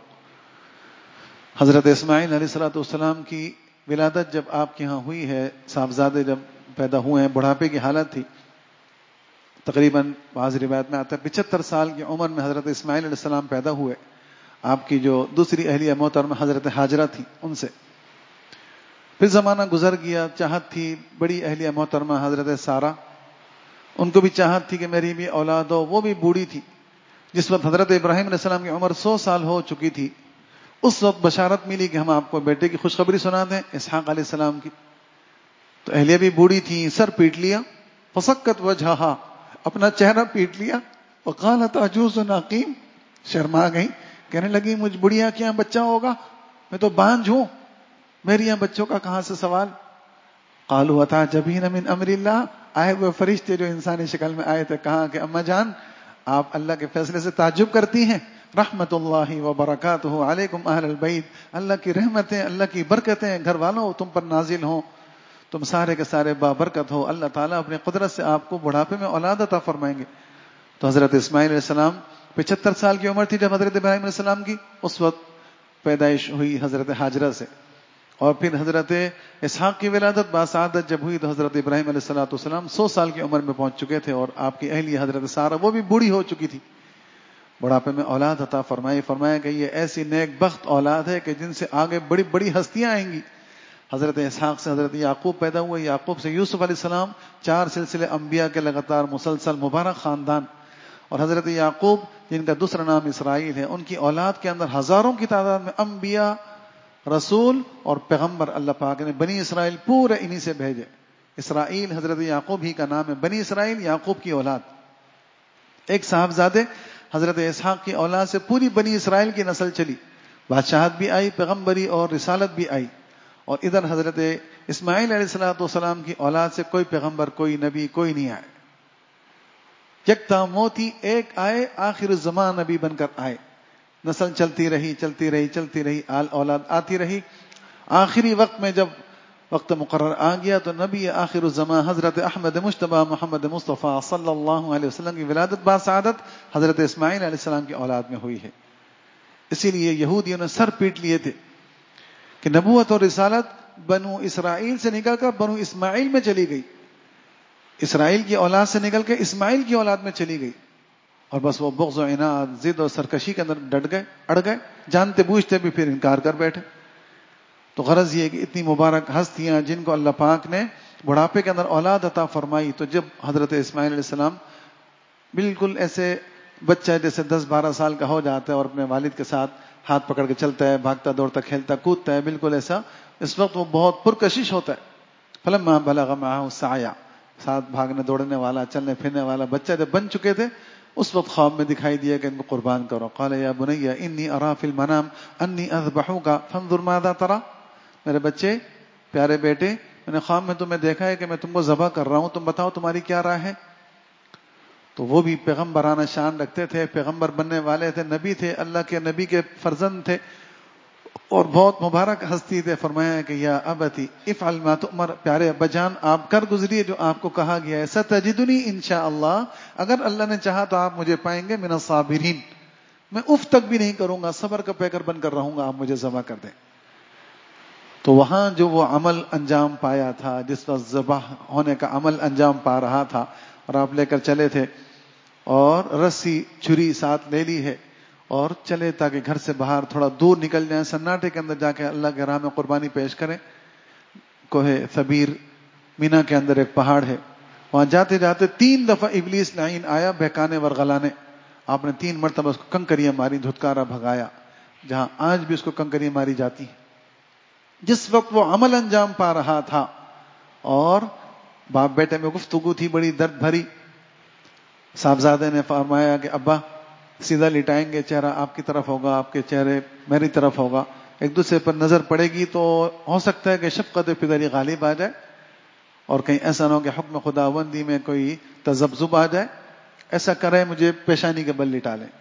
حضرت اسماعیل علیہ الصلوۃ والسلام کی ولادت جب آپ کے ہاں ہوئی ہے، صاحبزادے جب پیدا ہوئے ہیں، بڑھاپے کی حالت تھی، تقریباً بعض روایت میں آتا ہے پچہتر سال کی عمر میں حضرت اسماعیل علیہ السلام پیدا ہوئے. آپ کی جو دوسری اہلیہ محترمہ حضرت ہاجرہ تھی، ان سے پھر زمانہ گزر گیا. چاہت تھی بڑی اہلیہ محترمہ حضرت سارہ، ان کو بھی چاہت تھی کہ میری بھی اولاد ہو، وہ بھی بوڑھی تھی. جس وقت حضرت ابراہیم علیہ السلام کی عمر سو سال ہو چکی تھی، اس وقت بشارت ملی کہ ہم آپ کو بیٹے کی خوشخبری سنا دیں، اسحاق علیہ السلام کی. تو اہلیہ بھی بوڑھی تھی، سر پیٹ لیا، فسکت وجہہا، اپنا چہرہ پیٹ لیا، وقالت عجوز عقیم، شرما گئی، کہنے لگی مجھ بڑھیا کے یہاں بچہ ہوگا، میں تو بانجھ ہوں، میرے یہاں بچوں کا کہاں سے سوال. قالوا اتعجبین من امر اللہ، آئے ہوئے فرشتے جو انسانی شکل میں آئے تھے کہا کہ اما جان آپ اللہ کے فیصلے سے تعجب کرتی ہیں. رحمت اللہ وبرکاتہ علیکم اہل البیت، اللہ کی رحمتیں، اللہ کی برکتیں گھر والوں تم پر نازل ہوں، تم سارے کے سارے بابرکت ہو. اللہ تعالیٰ اپنی قدرت سے آپ کو بڑھاپے میں اولاد عطا فرمائیں گے. تو حضرت اسماعیل علیہ السلام پچہتر سال کی عمر تھی جب حضرت ابراہیم علیہ السلام کی اس وقت پیدائش ہوئی حضرت ہاجرہ سے. اور پھر حضرت اسحاق کی ولادت باسعادت جب ہوئی تو حضرت ابراہیم علیہ الصلوۃ والسلام سو سال کی عمر میں پہنچ چکے تھے، اور آپ کی اہلیہ حضرت سارہ وہ بھی بوڑھی ہو چکی تھی. بڑھاپے میں اولاد عطا فرمائی. فرمایا کہ یہ ایسی نیک بخت اولاد ہے کہ جن سے آگے بڑی بڑی ہستیاں آئیں گی. حضرت اسحاق سے حضرت یعقوب پیدا ہوئے، یعقوب سے یوسف علیہ السلام، چار سلسلے انبیاء کے لگاتار مسلسل مبارک خاندان. اور حضرت یعقوب جن کا دوسرا نام اسرائیل ہے، ان کی اولاد کے اندر ہزاروں کی تعداد میں انبیاء، رسول اور پیغمبر اللہ پاک نے بنی اسرائیل پورے انہی سے بھیجے. اسرائیل حضرت یعقوب ہی کا نام ہے. بنی اسرائیل یعقوب کی اولاد. ایک صاحبزادے حضرت اسحاق کی اولاد سے پوری بنی اسرائیل کی نسل چلی، بادشاہت بھی آئی، پیغمبری اور رسالت بھی آئی. اور ادھر حضرت اسماعیل علیہ الصلوۃ والسلام کی اولاد سے کوئی پیغمبر، کوئی نبی، کوئی نہیں آئے. یکتا موتی ایک آئے، آخر الزمان نبی بن کر آئے. نسل چلتی رہی چلتی رہی چلتی رہی، آل اولاد آتی رہی. آخری وقت میں جب وقت مقرر آ گیا تو نبی آخر الزمان حضرت احمد مجتبی محمد مصطفیٰ صلی اللہ علیہ وسلم کی ولادت باسعادت حضرت اسماعیل علیہ السلام کی اولاد میں ہوئی ہے. اسی لیے یہودیوں نے سر پیٹ لیے تھے کہ نبوت اور رسالت بنو اسرائیل سے نکل کر بنو اسماعیل میں چلی گئی، اسرائیل کی اولاد سے نکل کے اسماعیل کی اولاد میں چلی گئی. اور بس وہ بغض و عناد، ضد اور سرکشی کے اندر ڈٹ گئے، اڑ گئے، جانتے بوجھتے بھی پھر انکار کر بیٹھے. تو غرض یہ کہ اتنی مبارک ہستیاں جن کو اللہ پاک نے بڑھاپے کے اندر اولاد عطا فرمائی، تو جب حضرت اسماعیل علیہ السلام بالکل ایسے بچہ جیسے دس بارہ سال کا ہو جاتا ہے اور اپنے والد کے ساتھ ہاتھ پکڑ کے چلتا ہے، بھاگتا دوڑتا کھیلتا کودتا ہے، بالکل ایسا اس وقت وہ بہت پرکشش ہوتا ہے. فلما بلغ معه السعي، ساتھ بھاگنے دوڑنے والا چلنے پھرنے والا بچہ جب بن چکے تھے، اس وقت خواب میں دکھائی دیا کہ ان کو قربان کرو. قال یا بني انی ارى في المنام انی اذبحك فانظر ماذا ترى. میرے بچے، پیارے بیٹے، میں نے خواب میں تمہیں دیکھا ہے کہ میں تم کو ذبح کر رہا ہوں، تم بتاؤ تمہاری کیا رائے ہے. تو وہ بھی پیغمبرانہ شان رکھتے تھے، پیغمبر بننے والے تھے، نبی تھے، اللہ کے نبی کے فرزند تھے اور بہت مبارک ہستی تھے. فرمایا کہ یا ابتی افعل ما تؤمر، پیارے ابا جان آپ کر گزریے جو آپ کو کہا گیا ہے. ستجدنی انشاءاللہ، اگر اللہ نے چاہا تو آپ مجھے پائیں گے من الصابرین، میں اف تک بھی نہیں کروں گا، صبر کا پیکر بن کر رہوں گا، آپ مجھے ذبح کر دیں. تو وہاں جو وہ عمل انجام پایا تھا، جس وقت ذبح ہونے کا عمل انجام پا رہا تھا اور آپ لے کر چلے تھے اور رسی چھری ساتھ لے لی ہے اور چلے تاکہ گھر سے باہر تھوڑا دور نکل جائیں، سناٹے کے اندر جا کے اللہ کے راہ میں قربانی پیش کریں. کوہ ثبیر مینا کے اندر ایک پہاڑ ہے، وہاں جاتے جاتے تین دفعہ ابلیس لعین آیا بہکانے ورغلانے. آپ نے تین مرتبہ اس کو کنکریاں ماری، دھتکارا بھگایا، جہاں آج بھی اس کو کنکریاں ماری جاتی ہیں. جس وقت وہ عمل انجام پا رہا تھا اور باپ بیٹے میں گفتگو تھی بڑی درد بھری. صاحبزادے نے فرمایا کہ ابا سیدھا لٹائیں گے، چہرہ آپ کی طرف ہوگا، آپ کے چہرے میری طرف ہوگا، ایک دوسرے پر نظر پڑے گی تو ہو سکتا ہے کہ شفقت پدری غالب آ جائے اور کہیں ایسا نہ ہو کہ حکم خداوندی میں کوئی تذبذب آ جائے. ایسا کرے مجھے پیشانی کے بل لٹا لیں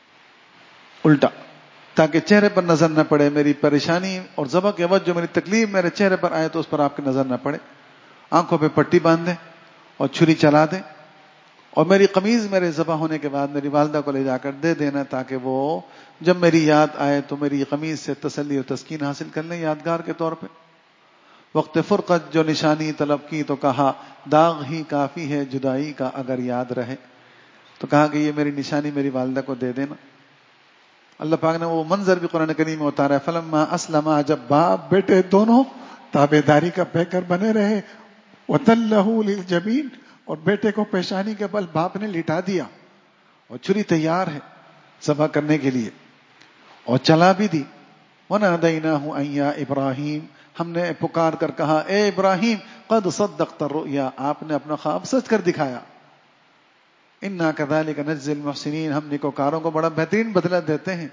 الٹا، تاکہ چہرے پر نظر نہ پڑے، میری پریشانی اور ذبح کے وقت جو میری تکلیف میرے چہرے پر آئے تو اس پر آپ کی نظر نہ پڑے. آنکھوں پہ پٹی باندھ دیں اور چھری چلا دیں اور میری قمیض میرے ذبح ہونے کے بعد میری والدہ کو لے جا کر دے دینا، تاکہ وہ جب میری یاد آئے تو میری قمیض سے تسلی اور تسکین حاصل کر لیں یادگار کے طور پہ. وقت فرقت جو نشانی طلب کی تو کہا داغ ہی کافی ہے جدائی کا اگر یاد رہے. تو کہا کہ یہ میری نشانی میری والدہ کو دے دینا. اللہ پاک نے وہ منظر بھی قرآن کریم میں اتارا ہے. فلما اسلما، جب باپ بیٹے دونوں تابع داری کا پیکر بنے رہے، وتلہ للجبین، اور بیٹے کو پیشانی کے بل باپ نے لٹا دیا اور چھری تیار ہے ذبح کرنے کے لیے اور چلا بھی دی. وَنَادَيْنَاهُ أَن يَا إِبْرَاهِيمُ، ہم نے پکار کر کہا اے ابراہیم، قد صدقت الرؤيا، آپ نے اپنا خواب سچ کر دکھایا. اِنَّا كَذَلِكَ نَجْزِي الْمُحْسِنِينَ، ہم نیکوکاروں کو بڑا بہترین بدلہ دیتے ہیں.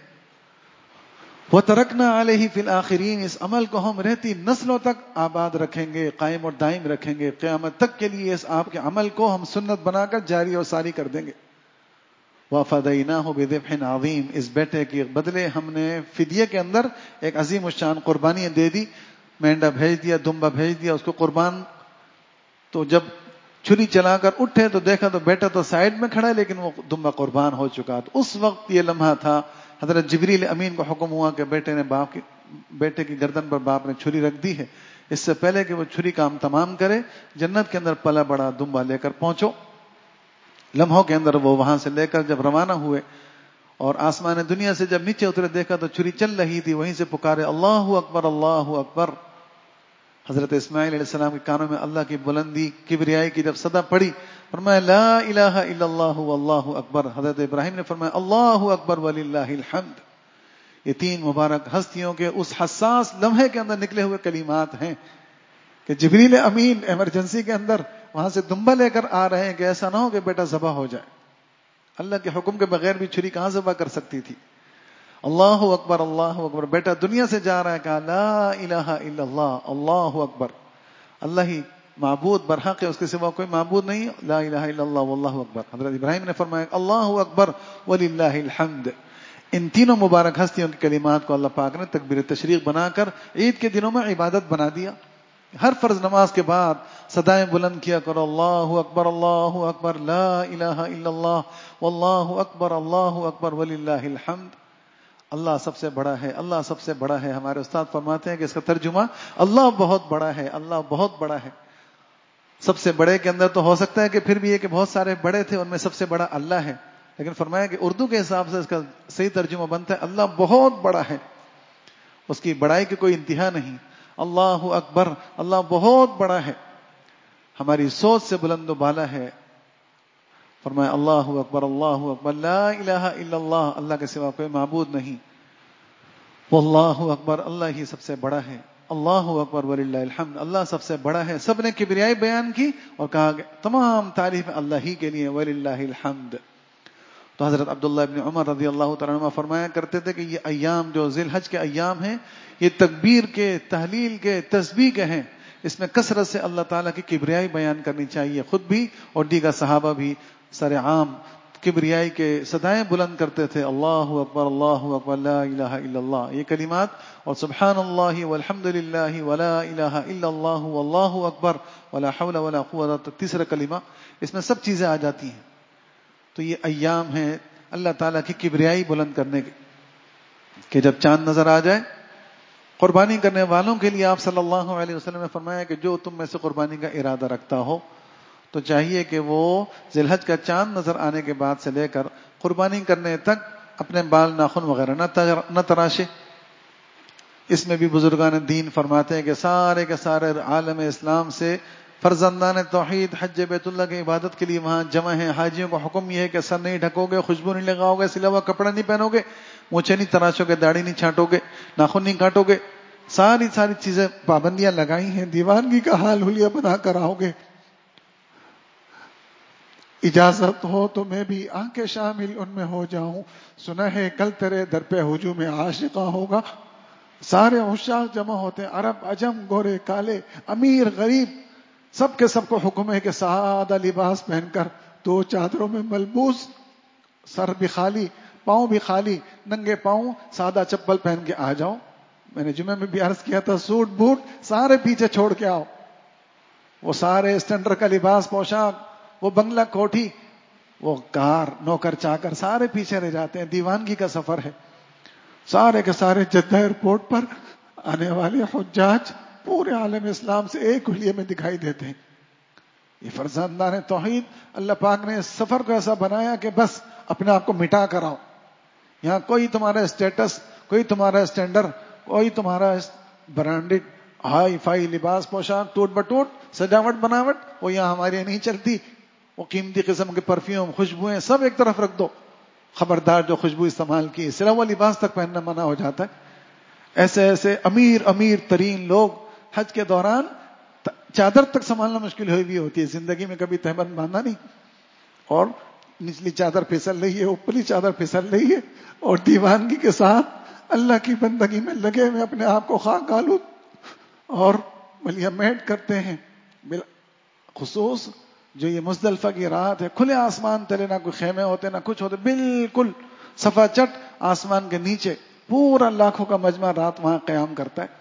وَتَرَكْنَا عَلَيْهِ فِي الْآخِرِينَ، اس عمل کو ہم رہتی نسلوں تک آباد رکھیں گے، قائم اور دائم رکھیں گے، قیامت تک کے لیے اس آپ کے عمل کو ہم سنت بنا کر جاری اور ساری کر دیں گے. وَفَدَيْنَاهُ بِذِبْحٍ عَظِيمٍ، اس بیٹے کے بدلے ہم نے فدیے کے اندر ایک عظیم الشان قربانی دے دی. مینڈا بھیج دیا، دمبا بھیج دیا، اس کو قربان. تو جب چھری چلا کر اٹھے تو دیکھا تو بیٹا تو سائڈ میں کھڑا ہے لیکن وہ دمبا قربان ہو چکا. تو اس وقت یہ لمحہ تھا، حضرت جبریل امین کو حکم ہوا کہ بیٹے نے باپ کی بیٹے کی گردن پر باپ نے چھری رکھ دی ہے، اس سے پہلے کہ وہ چھری کام تمام کرے جنت کے اندر پلا بڑا دمبا لے کر پہنچو. لمحوں کے اندر وہ وہاں سے لے کر جب روانہ ہوئے اور آسمان دنیا سے جب نیچے اترے دیکھا تو چھری چل رہی تھی. وہیں سے پکارے اللہ اکبر اللہ اکبر. حضرت اسماعیل علیہ السلام کے کانوں میں اللہ کی بلندی کبریائی کی جب صدا پڑی، فرمایا لا الہ الا اللہ واللہ اکبر. حضرت ابراہیم نے فرمایا اللہ اکبر وللہ الحمد. یہ تین مبارک ہستیوں کے اس حساس لمحے کے اندر نکلے ہوئے کلمات ہیں کہ جبریل امین ایمرجنسی کے اندر وہاں سے دمبا لے کر آ رہے ہیں کہ ایسا نہ ہو کہ بیٹا ذبح ہو جائے. اللہ کے حکم کے بغیر بھی چھری کہاں ذبح کر سکتی تھی. اللہ اکبر اللہ اکبر. بیٹا دنیا سے جا رہا ہے، کہا لا الہ الا اللہ اللہ اکبر. اللہ ہی معبود برحق ہے، اس کے سوا کوئی معبود نہیں. لا الہ الا اللہ واللہ اکبر. حضرت ابراہیم نے فرمایا اللہ اکبر وللہ الحمد. ان تینوں مبارک ہستیوں کے کلمات کو اللہ پاک نے تکبیر تشریق بنا کر عید کے دنوں میں عبادت بنا دیا. ہر فرض نماز کے بعد صدائیں بلند کیا کرو، اللہ اکبر اللہ اکبر لا الہ الا اللہ واللہ اکبر اللہ اکبر وللہ الحمد. اللہ سب سے بڑا ہے، اللہ سب سے بڑا ہے. ہمارے استاد فرماتے ہیں کہ اس کا ترجمہ اللہ بہت بڑا ہے، اللہ بہت بڑا ہے. سب سے بڑے کے اندر تو ہو سکتا ہے کہ پھر بھی یہ کہ بہت سارے بڑے تھے، ان میں سب سے بڑا اللہ ہے، لیکن فرمایا کہ اردو کے حساب سے اس کا صحیح ترجمہ بنتا ہے اللہ بہت بڑا ہے، اس کی بڑائی کی کوئی انتہا نہیں. اللہ اکبر، اللہ بہت بڑا ہے، ہماری سوچ سے بلند و بالا ہے. فرمایا اللہ اکبر اللہ اکبر لا الہ الا اللہ، اللہ کے سوا کوئی معبود نہیں. واللہ اکبر، اللہ ہی سب سے بڑا ہے. اللہ اکبر وللہ الحمد، اللہ سب سے بڑا ہے. سب نے کبریائی بیان کی اور کہا کہ تمام تعریف اللہ ہی کے لیے، وللہ الحمد. تو حضرت عبداللہ ابن عمر رضی اللہ تعالیٰ عنہ فرمایا کرتے تھے کہ یہ ایام جو ذی الحج کے ایام ہیں، یہ تکبیر کے، تحلیل کے، تسبیح کے ہیں. اس میں کثرت سے اللہ تعالیٰ کی کبریائی بیان کرنی چاہیے. خود بھی اور دیگر صحابہ بھی سر عام کبریائی کے صدائیں بلند کرتے تھے. اللہ اکبر اللہ اکبر لا الہ الا اللہ، یہ کلمات، اور سبحان اللہ والحمد للہ ولا الہ الا اللہ واللہ اکبر ولا حول ولا قوت، تیسرا کلمہ، اس میں سب چیزیں آ جاتی ہیں. تو یہ ایام ہیں اللہ تعالیٰ کی کبریائی بلند کرنے کے، کہ جب چاند نظر آ جائے قربانی کرنے والوں کے لیے آپ صلی اللہ علیہ وسلم نے فرمایا کہ جو تم میں سے قربانی کا ارادہ رکھتا ہو تو چاہیے کہ وہ ذی الحج کا چاند نظر آنے کے بعد سے لے کر قربانی کرنے تک اپنے بال ناخن وغیرہ نہ تراشے. اس میں بھی بزرگان دین فرماتے ہیں کہ سارے کے سارے عالم اسلام سے فرزندان توحید حج بیت اللہ کی عبادت کے لیے وہاں جمع ہیں. حاجیوں کو حکم یہ ہے کہ سر نہیں ڈھکو گے، خوشبو نہیں لگاؤ گے، سلا ہوا کپڑا نہیں پہنو گے، مونچھیں نہیں تراشو گے، داڑھی نہیں چھانٹو گے، ناخن نہیں کاٹو گے. ساری ساری چیزیں پابندیاں لگائی ہیں. دیوانگی کا حال حلیہ بنا کر آؤ گے. اجازت ہو تو میں بھی آنکھیں شامل ان میں ہو جاؤں. سنا ہے کل تیرے در پہ ہجوم عاشقہ ہوگا. سارے عشاق جمع ہوتے ہیں، عرب عجم گورے کالے امیر غریب، سب کے سب کو حکم ہے کہ سادہ لباس پہن کر دو چادروں میں ملبوس، سر بھی خالی پاؤں بھی خالی، ننگے پاؤں سادہ چپل پہن کے آ جاؤ. میں نے جمعے میں بھی عرض کیا تھا سوٹ بوٹ سارے پیچھے چھوڑ کے آؤ. وہ سارے اسٹینڈر کا لباس پوشاک، وہ بنگلہ کوٹھی، وہ کار نوکر چاکر سارے پیچھے رہ جاتے ہیں. دیوانگی کا سفر ہے. سارے کے سارے جدہ ایئرپورٹ پر آنے والے حجاج پورے عالم اسلام سے ایک حلیے میں دکھائی دیتے ہیں. یہ فرزندان توحید اللہ پاک نے اس سفر کو ایسا بنایا کہ بس اپنے آپ کو مٹا کر آؤ. یہاں کوئی تمہارا اسٹیٹس، کوئی تمہارا اسٹینڈرڈ، کوئی تمہارا برانڈڈ ہائی فائی لباس پوشاک ٹوٹ بٹوٹ سجاوٹ بناوٹ وہ یہاں ہمارے نہیں چلتی. وہ قیمتی قسم کے پرفیوم خوشبوئیں سب ایک طرف رکھ دو. خبردار جو خوشبو استعمال کی سلا ہوا لباس تک پہننا منع ہو جاتا ہے. ایسے ایسے امیر امیر ترین لوگ حج کے دوران چادر تک سنبھالنا مشکل ہوئی بھی ہوتی ہے. زندگی میں کبھی تہمت باندھا نہیں اور نچلی چادر پھسل رہی ہے، اوپرلی چادر پھسل رہی ہے اور دیوانگی کے ساتھ اللہ کی بندگی میں لگے ہوئے اپنے آپ کو خاک آلود اور ملیہ میٹ کرتے ہیں. خصوص جو یہ مزدلفہ کی رات ہے، کھلے آسمان تلے، نہ کوئی خیمے ہوتے نہ کچھ ہوتے، بالکل صفا چٹ آسمان کے نیچے پورا لاکھوں کا مجمع رات وہاں قیام کرتا ہے.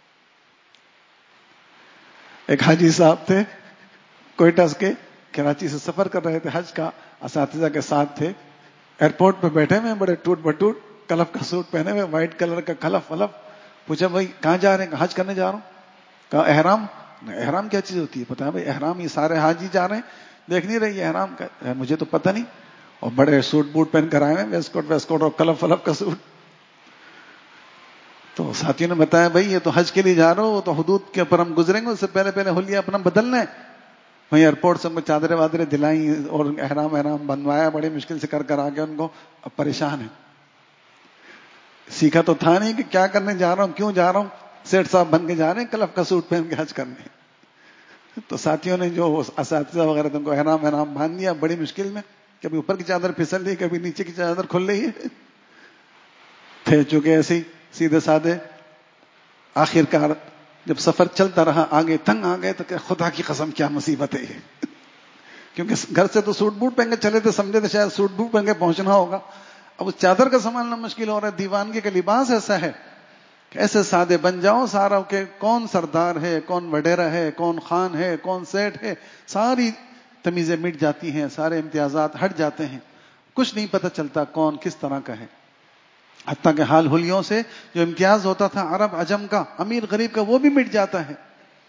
ایک حاجی صاحب تھے کوئٹہ کے، کراچی سے سفر کر رہے تھے، حج کا اساتذہ کے ساتھ تھے. ایئرپورٹ پہ بیٹھے ہوئے بڑے ٹوٹ بٹوٹ کلف کا سوٹ پہنے ہوئے، وائٹ کلر کا کلف ولف. پوچھا بھائی کہاں جا رہے ہیں؟ حج کرنے جا رہا ہوں. کہا احرام؟ احرام کیا چیز ہوتی ہے؟ پتا ہے بھائی احرام یہ سارے حاجی جا رہے ہیں، دیکھ نہیں رہی احرام کا؟ مجھے تو پتہ نہیں. اور بڑے سوٹ بوٹ پہن کر آئے ہیں، ویسٹ کوٹ ویسٹ کوٹ اور کلف ولف کا سوٹ. تو تو ساتھیوں نے بتایا بھائی یہ تو حج کے لیے جا رہا ہو, وہ تو حدود کے اوپر ہم گزریں گے, اس سے پہلے پہلے حلیہ اپنا بدلنا ہے. وہیں ایئرپورٹ سے ان کو چادریں وادریں دلائیں اور احرام احرام بنوایا, بڑی مشکل سے کر کر آ کے ان کو اب پریشان ہے. سیکھا تو تھا نہیں کہ کیا کرنے جا رہا ہوں, کیوں جا رہا ہوں, سیٹ صاحب بن کے جا رہے ہیں کلف کا سوٹ پہن کے حج کرنے. تو ساتھیوں نے جو اساتذہ وغیرہ تم کو احرام احرام باندھ دیا بڑی مشکل میں, کبھی اوپر کی چادر پھسل رہی, کبھی نیچے کی چادر کھل رہی ہے. تھے چونکہ ایسے ہی سیدھے سادے. آخر کار جب سفر چلتا رہا آگے تنگ آ گئے تو کہ خدا کی قسم کیا مصیبت ہے یہ. کیونکہ گھر سے تو سوٹ بوٹ پہن کے چلے تھے, سمجھے تھے شاید سوٹ بوٹ پہن کے پہنچنا ہوگا. اب اس چادر کا سنبھالنا مشکل ہو رہا ہے. دیوانگی کا لباس ایسا ہے کہ ایسے سادے بن جاؤ سارا کہ کون سردار ہے, کون وڈیرا ہے, کون خان ہے, کون سیٹ ہے, ساری تمیزیں مٹ جاتی ہیں, سارے امتیازات ہٹ جاتے ہیں, کچھ نہیں پتہ چلتا کون کس طرح کا ہے. حتیٰ کہ حال حلیوں سے جو امتیاز ہوتا تھا عرب عجم کا, امیر غریب کا, وہ بھی مٹ جاتا ہے.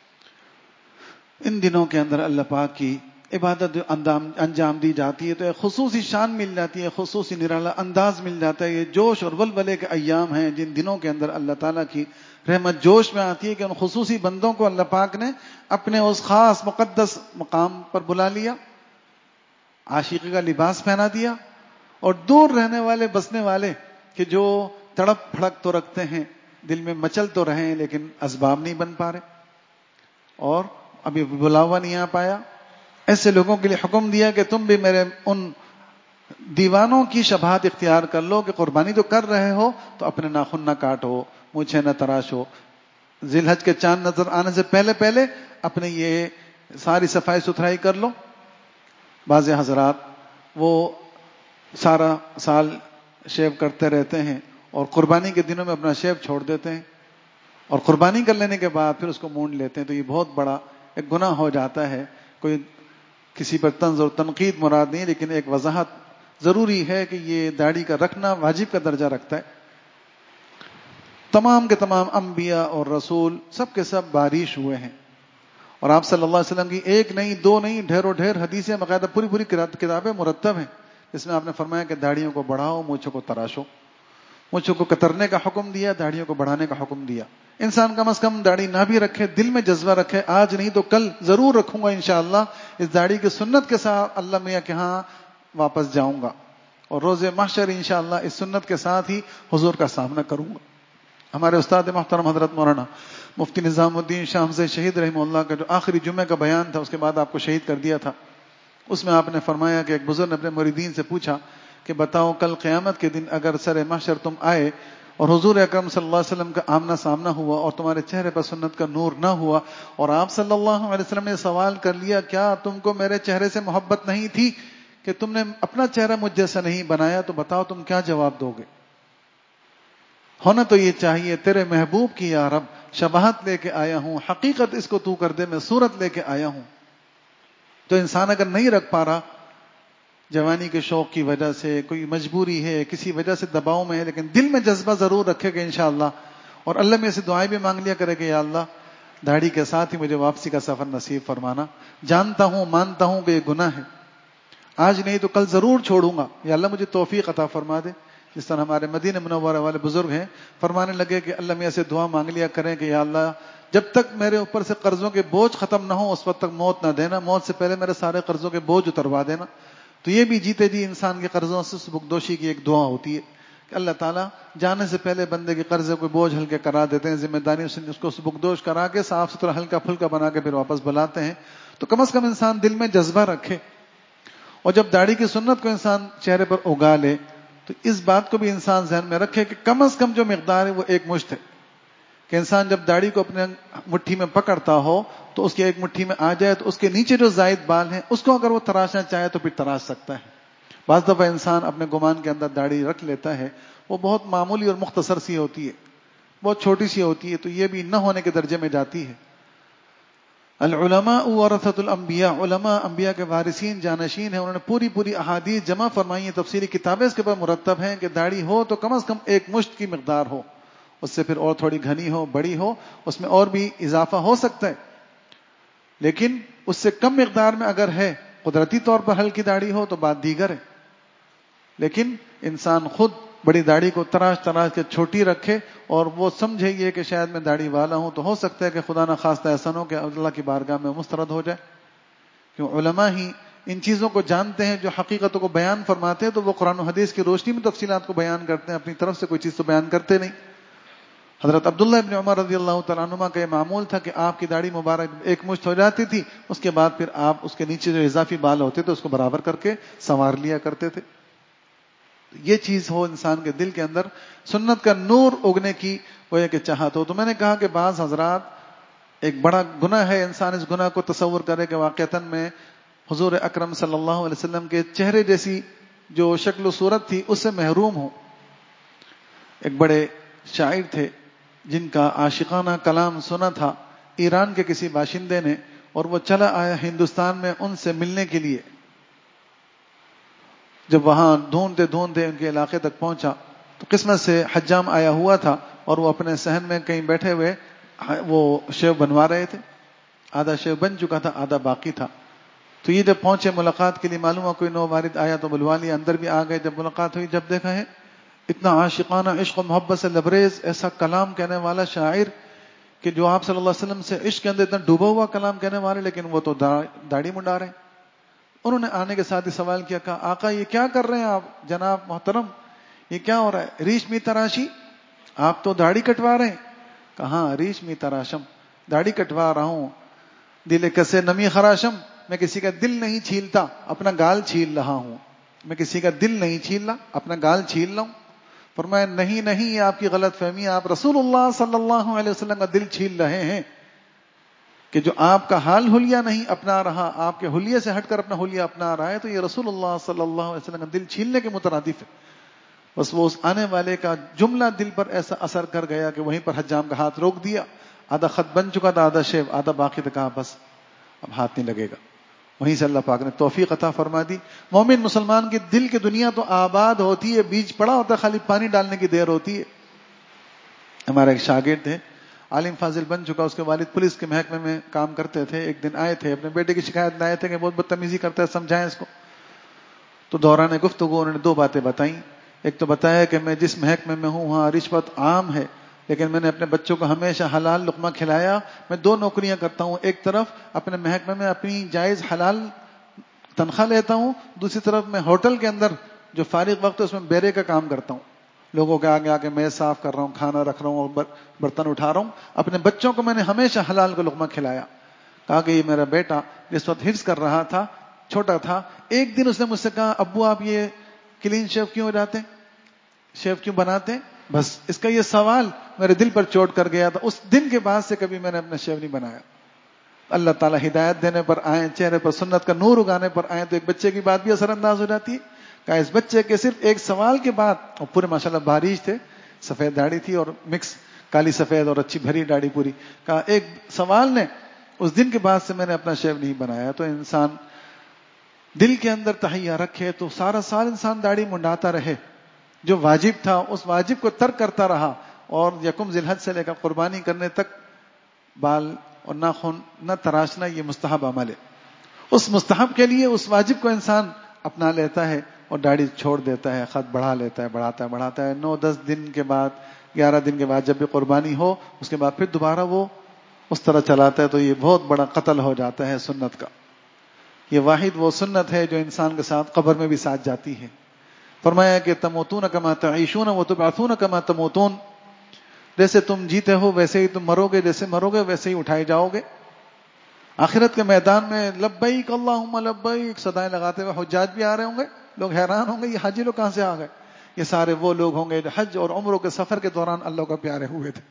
ان دنوں کے اندر اللہ پاک کی عبادت انجام دی جاتی ہے تو ایک خصوصی شان مل جاتی ہے, خصوصی نرالا انداز مل جاتا ہے. یہ جوش اور ولولے کے ایام ہیں جن دنوں کے اندر اللہ تعالیٰ کی رحمت جوش میں آتی ہے کہ ان خصوصی بندوں کو اللہ پاک نے اپنے اس خاص مقدس مقام پر بلا لیا, عاشقی کا لباس پہنا دیا, اور دور رہنے والے بسنے والے کہ جو تڑپ پھڑک تو رکھتے ہیں, دل میں مچل تو رہے ہیں لیکن اسباب نہیں بن پا رہے اور ابھی بلاوا نہیں آ پایا, ایسے لوگوں کے لیے حکم دیا کہ تم بھی میرے ان دیوانوں کی شباہت اختیار کر لو کہ قربانی تو کر رہے ہو تو اپنے ناخن نہ کاٹو, مونچھیں نہ تراشو, ذی الحج کے چاند نظر آنے سے پہلے پہلے اپنے یہ ساری صفائی ستھرائی کر لو. بعض حضرات وہ سارا سال شیو کرتے رہتے ہیں اور قربانی کے دنوں میں اپنا شیو چھوڑ دیتے ہیں, اور قربانی کر لینے کے بعد پھر اس کو مونڈ لیتے ہیں, تو یہ بہت بڑا ایک گناہ ہو جاتا ہے. کوئی کسی پر طنز اور تنقید مراد نہیں, لیکن ایک وضاحت ضروری ہے کہ یہ داڑھی کا رکھنا واجب کا درجہ رکھتا ہے. تمام کے تمام انبیاء اور رسول سب کے سب بارش ہوئے ہیں, اور آپ صلی اللہ علیہ وسلم کی ایک نہیں دو نہیں ڈھیروں ڈھیر حدیثیں باقاعدہ پوری پوری کتابیں مرتب ہیں جس میں آپ نے فرمایا کہ داڑھیوں کو بڑھاؤ, مونچھوں کو تراشو. مونچھوں کو کترنے کا حکم دیا, داڑھیوں کو بڑھانے کا حکم دیا. انسان کم از کم داڑھی نہ بھی رکھے, دل میں جذبہ رکھے, آج نہیں تو کل ضرور رکھوں گا انشاءاللہ, اس داڑھی کی سنت کے ساتھ اللہ میاں کے ہاں واپس جاؤں گا, اور روز محشر انشاءاللہ اس سنت کے ساتھ ہی حضور کا سامنا کروں گا. ہمارے استاد محترم حضرت مولانا مفتی نظام الدین شاہ حمزہ شہید رحمہ اللہ کا جو آخری جمعے کا بیان تھا, اس کے بعد آپ کو شہید کر دیا تھا, اس میں آپ نے فرمایا کہ ایک بزرگ نے اپنے مریدین سے پوچھا کہ بتاؤ کل قیامت کے دن اگر سر محشر تم آئے اور حضور اکرم صلی اللہ علیہ وسلم کا آمنا سامنا ہوا اور تمہارے چہرے پر سنت کا نور نہ ہوا, اور آپ صلی اللہ علیہ وسلم نے سوال کر لیا کیا تم کو میرے چہرے سے محبت نہیں تھی کہ تم نے اپنا چہرہ مجھ جیسا نہیں بنایا, تو بتاؤ تم کیا جواب دو گے؟ ہونا تو یہ چاہیے تیرے محبوب کی یا رب شباہت لے کے آیا ہوں, حقیقت اس کو تو کر دے, میں صورت لے کے آیا ہوں. تو انسان اگر نہیں رکھ پا رہا جوانی کے شوق کی وجہ سے, کوئی مجبوری ہے, کسی وجہ سے دباؤ میں ہے, لیکن دل میں جذبہ ضرور رکھے گا انشاءاللہ, اور اللہ میں سے دعائیں بھی مانگ لیا کرے کہ یا اللہ داڑھی کے ساتھ ہی مجھے واپسی کا سفر نصیب فرمانا. جانتا ہوں مانتا ہوں کہ یہ گناہ ہے, آج نہیں تو کل ضرور چھوڑوں گا, یا اللہ مجھے توفیق عطا فرما دے. جس طرح ہمارے مدینہ منورہ والے بزرگ ہیں فرمانے لگے کہ اللہ میاں سے دعا مانگ لیا کریں کہ یا اللہ جب تک میرے اوپر سے قرضوں کے بوجھ ختم نہ ہو اس وقت تک موت نہ دینا, موت سے پہلے میرے سارے قرضوں کے بوجھ اتروا دینا. تو یہ بھی جیتے جی انسان کے قرضوں سے سبکدوشی کی ایک دعا ہوتی ہے کہ اللہ تعالیٰ جانے سے پہلے بندے کے قرضے کو بوجھ ہلکے کرا دیتے ہیں, ذمہ داری سے اس کو سبکدوش کرا کے صاف ستھرا ہلکا پھلکا بنا کے پھر واپس بلاتے ہیں. تو کم از کم انسان دل میں جذبہ رکھے, اور جب داڑھی کی سنت کو انسان چہرے پر اگا لے تو اس بات کو بھی انسان ذہن میں رکھے کہ کم از کم جو مقدار ہے وہ ایک مشت ہے, کہ انسان جب داڑھی کو اپنے مٹھی میں پکڑتا ہو تو اس کی ایک مٹھی میں آ جائے تو اس کے نیچے جو زائد بال ہیں اس کو اگر وہ تراشنا چاہے تو پھر تراش سکتا ہے. بعض دفعہ انسان اپنے گمان کے اندر داڑھی رکھ لیتا ہے, وہ بہت معمولی اور مختصر سی ہوتی ہے, بہت چھوٹی سی ہوتی ہے, تو یہ بھی نہ ہونے کے درجے میں جاتی ہے. العلماء ورثۃ الانبیاء, علماء انبیاء کے وارثین جانشین ہیں, انہوں نے پوری پوری احادیث جمع فرمائی ہیں, تفصیلی کتابیں اس کے پر مرتب ہیں کہ داڑھی ہو تو کم از کم ایک مشت کی مقدار ہو, اس سے پھر اور تھوڑی گھنی ہو, بڑی ہو, اس میں اور بھی اضافہ ہو سکتا ہے, لیکن اس سے کم مقدار میں اگر ہے, قدرتی طور پر ہلکی داڑھی ہو تو بات دیگر ہے. لیکن انسان خود بڑی داڑھی کو تراش تراش کے چھوٹی رکھے اور وہ سمجھے یہ کہ شاید میں داڑھی والا ہوں، تو ہو سکتا ہے کہ خدا نہ خواستہ ایسا نہ ہو کہ اللہ کی بارگاہ میں مسترد ہو جائے. کیوں علماء ہی ان چیزوں کو جانتے ہیں، جو حقیقتوں کو بیان فرماتے ہیں تو وہ قرآن و حدیث کی روشنی میں تفصیلات کو بیان کرتے ہیں، اپنی طرف سے کوئی چیز تو بیان کرتے نہیں. حضرت عبداللہ ابن عمر رضی اللہ تعالیٰ عنہما کا یہ معمول تھا کہ آپ کی داڑھی مبارک ایک مشت ہو جاتی تھی، اس کے بعد پھر آپ اس کے نیچے جو اضافی بال ہوتے تھے اس کو برابر کر کے سنوار لیا کرتے تھے. یہ چیز ہو انسان کے دل کے اندر، سنت کا نور اگنے کی وہ یہ کہ چاہت ہو. تو میں نے کہا کہ بعض حضرات ایک بڑا گناہ ہے، انسان اس گناہ کو تصور کرے کہ واقعتاً میں حضور اکرم صلی اللہ علیہ وسلم کے چہرے جیسی جو شکل و صورت تھی اس سے محروم ہوں. ایک بڑے شاعر تھے جن کا عاشقانہ کلام سنا تھا ایران کے کسی باشندے نے، اور وہ چلا آیا ہندوستان میں ان سے ملنے کے لیے. جب وہاں ڈھونڈتے ڈھونڈتے ان کے علاقے تک پہنچا تو قسمت سے حجام آیا ہوا تھا اور وہ اپنے صحن میں کہیں بیٹھے ہوئے وہ شیو بنوا رہے تھے. آدھا شیو بن چکا تھا، آدھا باقی تھا. تو یہ جب پہنچے ملاقات کے لیے، معلوم ہوا کوئی نو وارد آیا تو بلوا لیا، اندر بھی آ گئے. جب ملاقات ہوئی، جب دیکھا ہے اتنا عاشقانہ عشق و محبت سے لبریز ایسا کلام کہنے والا شاعر کہ جو آپ صلی اللہ علیہ وسلم سے عشق کے اندر اتنا ڈوبا ہوا کلام کہنے والے، لیکن وہ تو داڑھی منڈا رہے ہیں. انہوں نے آنے کے ساتھ ہی سوال کیا، کہا آقا یہ کیا کر رہے ہیں آپ جناب محترم، یہ کیا ہو رہا ہے؟ ریشمی تراشی، آپ تو داڑھی کٹوا رہے ہیں. کہاں ریشمی تراشم، داڑھی کٹوا رہا ہوں. دل کسے نمی خراشم، میں کسی کا دل نہیں چھیلتا، اپنا گال چھیل رہا ہوں. میں کسی کا دل نہیں چھیل رہا، اپنا گال چھیل رہا ہوں. فرمایا نہیں نہیں، یہ آپ کی غلط فہمی ہے، آپ رسول اللہ صلی اللہ علیہ وسلم کا دل چھیل رہے ہیں. کہ جو آپ کا حال حلیہ نہیں اپنا رہا، آپ کے حلیے سے ہٹ کر اپنا حلیہ اپنا رہا ہے، تو یہ رسول اللہ صلی اللہ علیہ وسلم کا دل چھیلنے کے مترادف ہے. بس وہ اس آنے والے کا جملہ دل پر ایسا اثر کر گیا کہ وہیں پر حجام کا ہاتھ روک دیا. آدھا خط بن چکا تھا، آدھا شیو، آدھا باقی تھا. کہا بس اب ہاتھ نہیں لگے گا. وہیں سے اللہ پاک نے توفیق عطا فرما دی. مومن مسلمان کی دل کی دنیا تو آباد ہوتی ہے، بیج پڑا ہوتا ہے، خالی پانی ڈالنے کی دیر ہوتی ہے. ہمارا ایک شاگرد ہے، عالم فاضل بن چکا، اس کے والد پولیس کے محکمے میں کام کرتے تھے. ایک دن آئے تھے، اپنے بیٹے کی شکایت لائے تھے کہ بہت بدتمیزی کرتا ہے، سمجھائیں اس کو. تو دوران گفتگو انہوں نے دو باتیں بتائیں. ایک تو بتایا کہ میں جس محکمے میں ہوں وہاں رشوت عام ہے، لیکن میں نے اپنے بچوں کو ہمیشہ حلال لقمہ کھلایا. میں دو نوکریاں کرتا ہوں، ایک طرف اپنے محکمے میں اپنی جائز حلال تنخواہ لیتا ہوں، دوسری طرف میں ہوٹل کے اندر جو فارغ وقت ہے اس میں بیرے کا کام کرتا ہوں. لوگوں کے آگے آگے میز صاف کر رہا ہوں، کھانا رکھ رہا ہوں اور برتن اٹھا رہا ہوں. اپنے بچوں کو میں نے ہمیشہ حلال کو لقمہ کھلایا. کہا کہ یہ میرا بیٹا جس وقت حفظ کر رہا تھا، چھوٹا تھا، ایک دن اس نے مجھ سے کہا ابو آپ یہ کلین شیو کیوں ہو جاتے ہیں، شیو کیوں بناتے ہیں؟ بس اس کا یہ سوال میرے دل پر چوٹ کر گیا تھا. اس دن کے بعد سے کبھی میں نے اپنا شیو نہیں بنایا. اللہ تعالیٰ ہدایت دینے پر آئیں، چہرے پر سنت کا نور اگانے پر آئیں تو ایک بچے کی بات بھی اثر انداز ہو جاتی ہے. کہا اس بچے کے صرف ایک سوال کے بعد، اور پورے ماشاءاللہ باریش تھے، سفید داڑھی تھی اور مکس کالی سفید اور اچھی بھری داڑھی پوری. کہا ایک سوال نے اس دن کے بعد سے میں نے اپنا شیو نہیں بنایا. تو انسان دل کے اندر تہیہ رکھے تو سارا سال انسان داڑھی منڈاتا رہے. جو واجب تھا اس واجب کو ترک کرتا رہا، اور یکم ذی الحج سے لے کر قربانی کرنے تک بال اور ناخن نہ تراشنا یہ مستحب عمل ہے. اس مستحب کے لیے اس واجب کو انسان اپنا لیتا ہے اور داڑھی چھوڑ دیتا ہے، خط بڑھا لیتا ہے، بڑھاتا ہے بڑھاتا ہے. نو دس دن کے بعد، گیارہ دن کے بعد جب بھی قربانی ہو اس کے بعد پھر دوبارہ وہ اس طرح چلاتا ہے. تو یہ بہت بڑا قتل ہو جاتا ہے سنت کا. یہ واحد وہ سنت ہے جو انسان کے ساتھ قبر میں بھی ساتھ جاتی ہے. فرمایا کہ تموتون کما تعیشون وتبعثون کما تموتون، جیسے تم جیتے ہو ویسے ہی تم مرو گے، جیسے مرو گے ویسے ہی اٹھائے جاؤ گے. آخرت کے میدان میں لبیک اللہم لبیک صدائیں لگاتے ہوئے حجاج بھی آ رہے ہوں گے. لوگ حیران ہوں گے یہ حاجی لوگ کہاں سے آ گئے. یہ سارے وہ لوگ ہوں گے جو حج اور عمروں کے سفر کے دوران اللہ کا پیارے ہوئے تھے.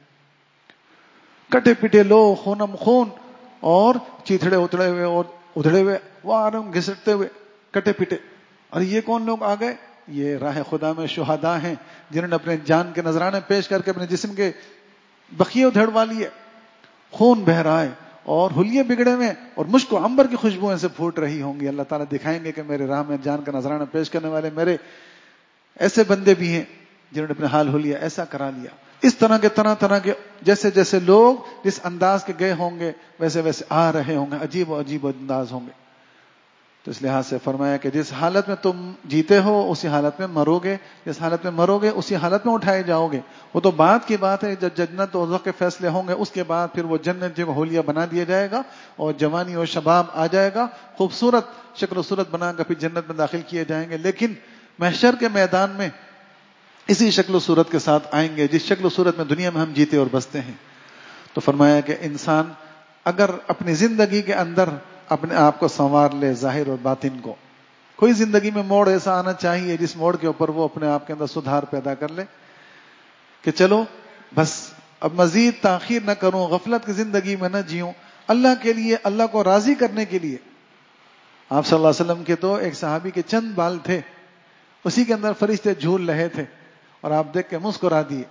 کٹے پٹے لوگ، خونم خون اور چیتھڑے اتڑے ہوئے اور ادھڑے ہوئے وہ آ رہے ہوں گھسٹتے ہوئے کٹے پٹے. اور یہ کون لوگ آ گئے؟ یہ راہ خدا میں شہداء ہیں جنہوں نے اپنے جان کے نذرانے پیش کر کے اپنے جسم کے بخیے ادھڑوا لیے. خون بہ رہا ہے اور حلیے بگڑے ہوئے اور مشک و عنبر کی خوشبوئیں سے پھوٹ رہی ہوں گی. اللہ تعالیٰ دکھائیں گے کہ میرے راہ میں جان کا نذرانہ پیش کرنے والے میرے ایسے بندے بھی ہیں جنہوں نے اپنے حال حلیہ ایسا کرا لیا. اس طرح کے طرح طرح کے جیسے جیسے لوگ جس انداز کے گئے ہوں گے ویسے ویسے آ رہے ہوں گے، عجیب و عجیب انداز ہوں گے. تو اس لحاظ سے فرمایا کہ جس حالت میں تم جیتے ہو اسی حالت میں مرو گے، جس حالت میں مرو گے اسی حالت میں اٹھائے جاؤ گے. وہ تو بعد کی بات ہے، جب جنت اور دوزخ کے فیصلے ہوں گے اس کے بعد پھر وہ جنت جو حلیہ بنا دیا جائے گا اور جوانی اور شباب آ جائے گا، خوبصورت شکل و صورت بنا کر پھر جنت میں داخل کیے جائیں گے. لیکن محشر کے میدان میں اسی شکل و صورت کے ساتھ آئیں گے جس شکل و صورت میں دنیا میں ہم جیتے اور بستے ہیں. تو فرمایا کہ انسان اگر اپنی زندگی کے اندر اپنے آپ کو سنوار لے، ظاہر اور باطن کو، کوئی زندگی میں موڑ ایسا آنا چاہیے جس موڑ کے اوپر وہ اپنے آپ کے اندر سدھار پیدا کر لے کہ چلو بس اب مزید تاخیر نہ کروں، غفلت کی زندگی میں نہ جیوں، اللہ کے لیے، اللہ کو راضی کرنے کے لیے. آپ صلی اللہ علیہ وسلم کے تو ایک صحابی کے چند بال تھے، اسی کے اندر فرشتے جھول رہے تھے اور آپ دیکھ کے مسکرا دیے.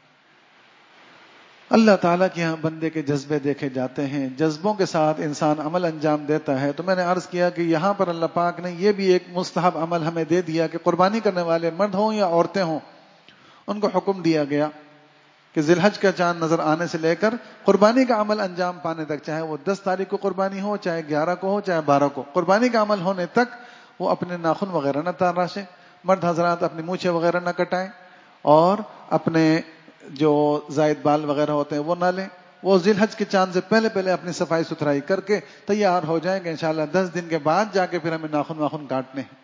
اللہ تعالیٰ کے یہاں بندے کے جذبے دیکھے جاتے ہیں، جذبوں کے ساتھ انسان عمل انجام دیتا ہے. تو میں نے عرض کیا کہ یہاں پر اللہ پاک نے یہ بھی ایک مستحب عمل ہمیں دے دیا کہ قربانی کرنے والے مرد ہوں یا عورتیں ہوں، ان کو حکم دیا گیا کہ ذی الحج کا چاند نظر آنے سے لے کر قربانی کا عمل انجام پانے تک، چاہے وہ دس تاریخ کو قربانی ہو، چاہے گیارہ کو ہو، چاہے بارہ کو، قربانی کا عمل ہونے تک وہ اپنے ناخن وغیرہ نہ تراشیں، مرد حضرات اپنی مونچھیں وغیرہ نہ کٹائیں اور اپنے جو زائد بال وغیرہ ہوتے ہیں وہ نہ لیں. وہ ذی الحج کے چاند سے پہلے پہلے اپنی صفائی ستھرائی کر کے تیار ہو جائیں گے، انشاءاللہ دس دن کے بعد جا کے پھر ہمیں ناخن واخن کاٹنے ہیں.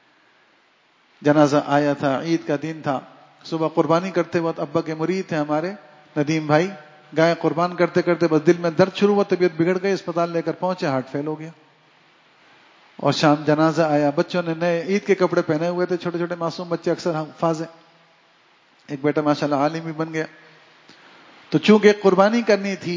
جنازہ آیا تھا، عید کا دن تھا، صبح قربانی کرتے وقت ابا کے مرید تھے ہمارے ندیم بھائی، گائے قربان کرتے کرتے بس دل میں درد شروع ہوا، طبیعت بگڑ گئی، اسپتال لے کر پہنچے، ہارٹ فیل ہو گیا. اور شام جنازہ آیا، بچوں نے نئے عید کے کپڑے پہنے ہوئے تھے، چھوٹے چھوٹے معصوم بچے اکثر حفاظ ہیں، ایک بیٹا ماشاءاللہ عالم بھی بن گیا. تو چونکہ قربانی کرنی تھی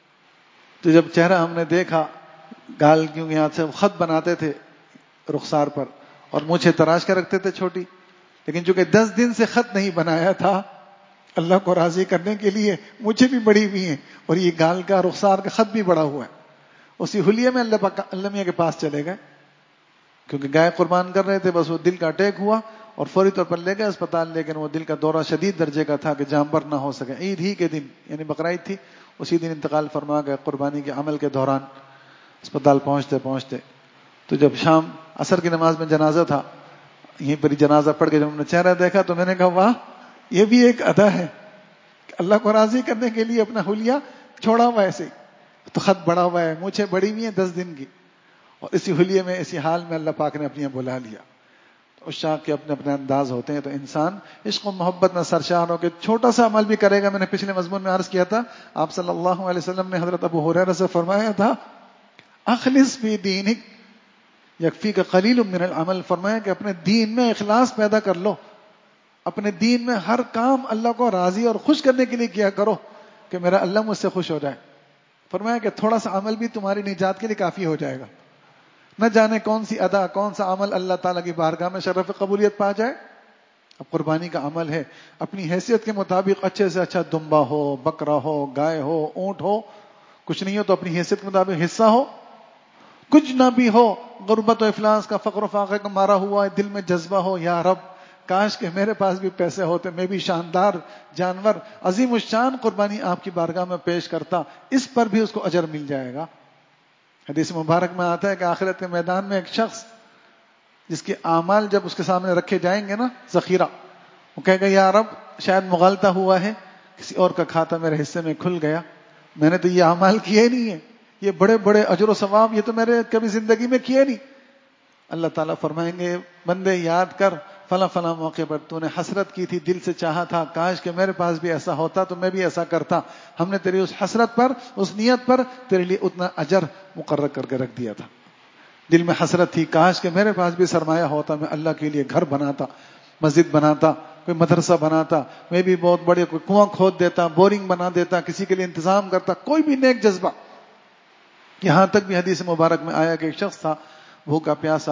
تو جب چہرہ ہم نے دیکھا، گال کیوں یہاں سے خط بناتے تھے رخسار پر اور مجھے تراش کر رکھتے تھے چھوٹی، لیکن چونکہ دس دن سے خط نہیں بنایا تھا اللہ کو راضی کرنے کے لیے، مجھے بھی بڑی ہوئی ہیں اور یہ گال کا رخسار کا خط بھی بڑا ہوا ہے. اسی حلیے میں اللہ پاک اللہ میاں کے پاس چلے گئے کیونکہ گائے قربان کر رہے تھے، بس وہ دل کا اٹیک ہوا اور فوری طور پر لے گئے اسپتال، لیکن وہ دل کا دورہ شدید درجے کا تھا کہ جانبر نہ ہو سکے. عید ہی کے دن یعنی بقرعید تھی، اسی دن انتقال فرما گئے قربانی کے عمل کے دوران اسپتال پہنچتے پہنچتے. تو جب شام عصر کی نماز میں جنازہ تھا، یہیں پر ہی جنازہ پڑھ کے جب ہم نے چہرہ دیکھا تو میں نے کہا واہ، یہ بھی ایک ادا ہے کہ اللہ کو راضی کرنے کے لیے اپنا حلیہ چھوڑا ہوا ہے. ایسے تو خط بڑا ہوا ہے، مجھے بڑی ہوئی ہیں دس دن کی، اور اسی حلیے میں اسی حال میں اللہ پاک نے اپنی بلا لیا. اس شاخ کے اپنے اپنے انداز ہوتے ہیں. تو انسان عشق و محبت میں سرشار ہو کے چھوٹا سا عمل بھی کرے گا. میں نے پچھلے مضمون میں عرض کیا تھا، آپ صلی اللہ علیہ وسلم نے حضرت ابو ہریرہ سے فرمایا تھا اخلص فی دینک یکفیک قلیل من العمل، فرمایا کہ اپنے دین میں اخلاص پیدا کر لو، اپنے دین میں ہر کام اللہ کو راضی اور خوش کرنے کے لیے کیا کرو کہ میرا اللہ مجھ سے خوش ہو جائے. فرمایا کہ تھوڑا سا عمل بھی تمہاری نجات کے لیے کافی ہو جائے گا. نہ جانے کون سی ادا، کون سا عمل اللہ تعالیٰ کی بارگاہ میں شرف قبولیت پا جائے. اب قربانی کا عمل ہے، اپنی حیثیت کے مطابق اچھے سے اچھا دمبا ہو، بکرا ہو، گائے ہو، اونٹ ہو، کچھ نہیں ہو تو اپنی حیثیت کے مطابق حصہ ہو، کچھ نہ بھی ہو، غربت و افلاس کا فقر و فاقے کا مارا ہوا ہے، دل میں جذبہ ہو یا رب کاش کہ میرے پاس بھی پیسے ہوتے، میں بھی شاندار جانور عظیم الشان قربانی آپ کی بارگاہ میں پیش کرتا، اس پر بھی اس کو اجر مل جائے گا. حدیث مبارک میں آتا ہے کہ آخرت کے میدان میں ایک شخص جس کے اعمال جب اس کے سامنے رکھے جائیں گے نا ذخیرہ، وہ کہے گا یا رب شاید مغالطہ ہوا ہے، کسی اور کا کھاتا میرے حصے میں کھل گیا، میں نے تو یہ اعمال کیے ہی نہیں ہیں، یہ بڑے بڑے اجر و ثواب یہ تو میرے کبھی زندگی میں کیے نہیں. اللہ تعالیٰ فرمائیں گے بندے یاد کر فلاں فلاں موقع پر تو نے حسرت کی تھی، دل سے چاہا تھا کاش کہ میرے پاس بھی ایسا ہوتا تو میں بھی ایسا کرتا، ہم نے تیری اس حسرت پر، اس نیت پر تیرے لیے اتنا اجر مقرر کر کے رکھ دیا تھا. دل میں حسرت تھی کاش کہ میرے پاس بھی سرمایہ ہوتا، میں اللہ کے لیے گھر بناتا، مسجد بناتا، کوئی مدرسہ بناتا، میں بھی بہت بڑے کوئی کنواں کھود دیتا، بورنگ بنا دیتا، کسی کے لیے انتظام کرتا، کوئی بھی نیک جذبہ. یہاں تک بھی حدیث مبارک میں آیا کہ ایک شخص تھا بھوکا پیاسا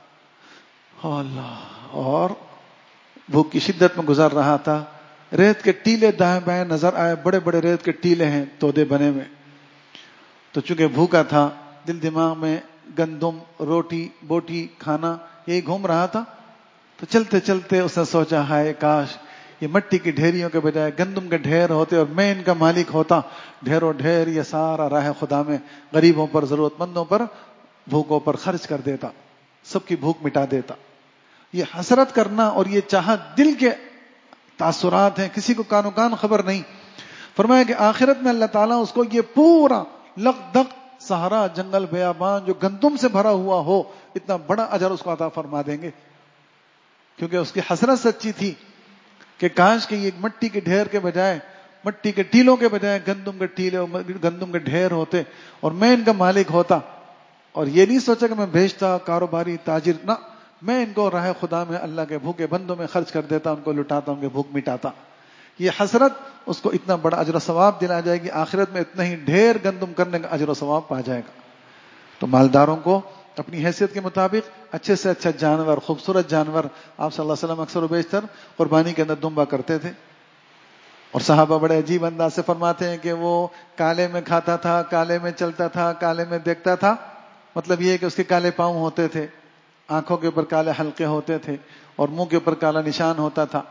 اللہ اور بھوک کی شدت میں گزر رہا تھا، ریت کے ٹیلے دائیں بائیں نظر آئے، بڑے بڑے ریت کے ٹیلے ہیں تودے بنے ہوئے. تو چونکہ بھوکا تھا، دل دماغ میں گندم روٹی بوٹی کھانا یہی گھوم رہا تھا. تو چلتے چلتے اس نے سوچا ہائے کاش یہ مٹی کی ڈھیریوں کے بجائے گندم کے ڈھیر ہوتے اور میں ان کا مالک ہوتا، ڈھیروں ڈھیر یہ سارا راہ خدا میں غریبوں پر، ضرورت مندوں پر، بھوکوں پر خرچ کر دیتا. سب کی بھوک مٹا دیتا. یہ حسرت کرنا اور یہ چاہت دل کے تاثرات ہیں, کسی کو کانو کان خبر نہیں. فرمایا کہ آخرت میں اللہ تعالیٰ اس کو یہ پورا لق دق صحرا, جنگل, بیابان جو گندم سے بھرا ہوا ہو, اتنا بڑا اجر اس کو عطا فرما دیں گے. کیونکہ اس کی حسرت سچی تھی کہ کاش کہ یہ مٹی کے ڈھیر کے بجائے, مٹی کے ٹیلوں کے بجائے گندم کے ٹیلے, گندم کے ڈھیر ہوتے اور میں ان کا مالک ہوتا. اور یہ نہیں سوچا کہ میں بھیجتا, کاروباری, تاجر, نہ, میں ان کو راہ خدا میں اللہ کے بھوکے بندوں میں خرچ کر دیتا, ان کو لٹاتا, ان کے بھوک مٹاتا. یہ حسرت اس کو اتنا بڑا اجر و ثواب دلا جائے گی, آخرت میں اتنا ہی ڈھیر گندم کرنے کا اجر و ثواب پا جائے گا. تو مالداروں کو اپنی حیثیت کے مطابق اچھے سے اچھا جانور, خوبصورت جانور, آپ صلی اللہ علیہ وسلم اکثر و بیشتر قربانی کے اندر دمبا کرتے تھے. اور صحابہ بڑے عجیب انداز سے فرماتے ہیں کہ وہ کالے میں کھاتا تھا, کالے میں چلتا تھا, کالے میں دیکھتا تھا. مطلب یہ کہ اس کے کالے پاؤں ہوتے تھے, آنکھوں کے اوپر کالے حلقے ہوتے تھے اور منہ کے اوپر کالا نشان ہوتا تھا.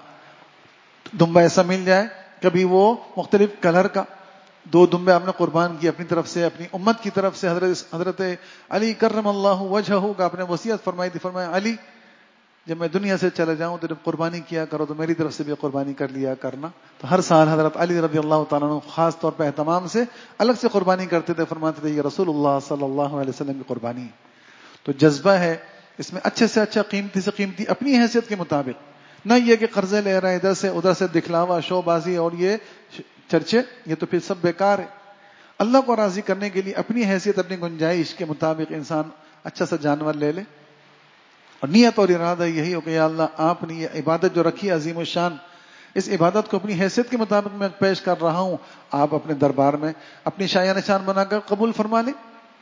دمبا ایسا مل جائے, کبھی وہ مختلف کلر کا, دو دمبے آپ نے قربان کیے اپنی طرف سے, اپنی امت کی طرف سے. حضرت حضرت علی کرم اللہ وجہہ کا آپ نے وصیت فرمائی تھی, فرمایا علی جب میں دنیا سے چلے جاؤں تو جب قربانی کیا کرو تو میری طرف سے بھی قربانی کر لیا کرنا. تو ہر سال حضرت علی رضی اللہ تعالیٰ عنہ خاص طور پہ اہتمام سے الگ سے قربانی کرتے تھے, فرماتے تھے یہ رسول اللہ صلی اللہ علیہ وسلم کی قربانی ہے. تو جذبہ ہے اس میں اچھے سے اچھا, قیمتی سے قیمتی اپنی حیثیت کے مطابق, نہ یہ کہ قرضے لے رہا ہے ادھر سے ادھر سے, دکھلاوا, شو بازی اور یہ چرچے, یہ تو پھر سب بیکار ہے. اللہ کو راضی کرنے کے لیے اپنی حیثیت, اپنی گنجائش کے مطابق انسان اچھا سا جانور لے لے, اور نیت اور ارادہ یہی ہو کہ یا اللہ آپ نے یہ عبادت جو رکھی عظیم الشان, اس عبادت کو اپنی حیثیت کے مطابق میں پیش کر رہا ہوں, آپ اپنے دربار میں اپنی شایہ نشان بنا کر قبول فرما لیں.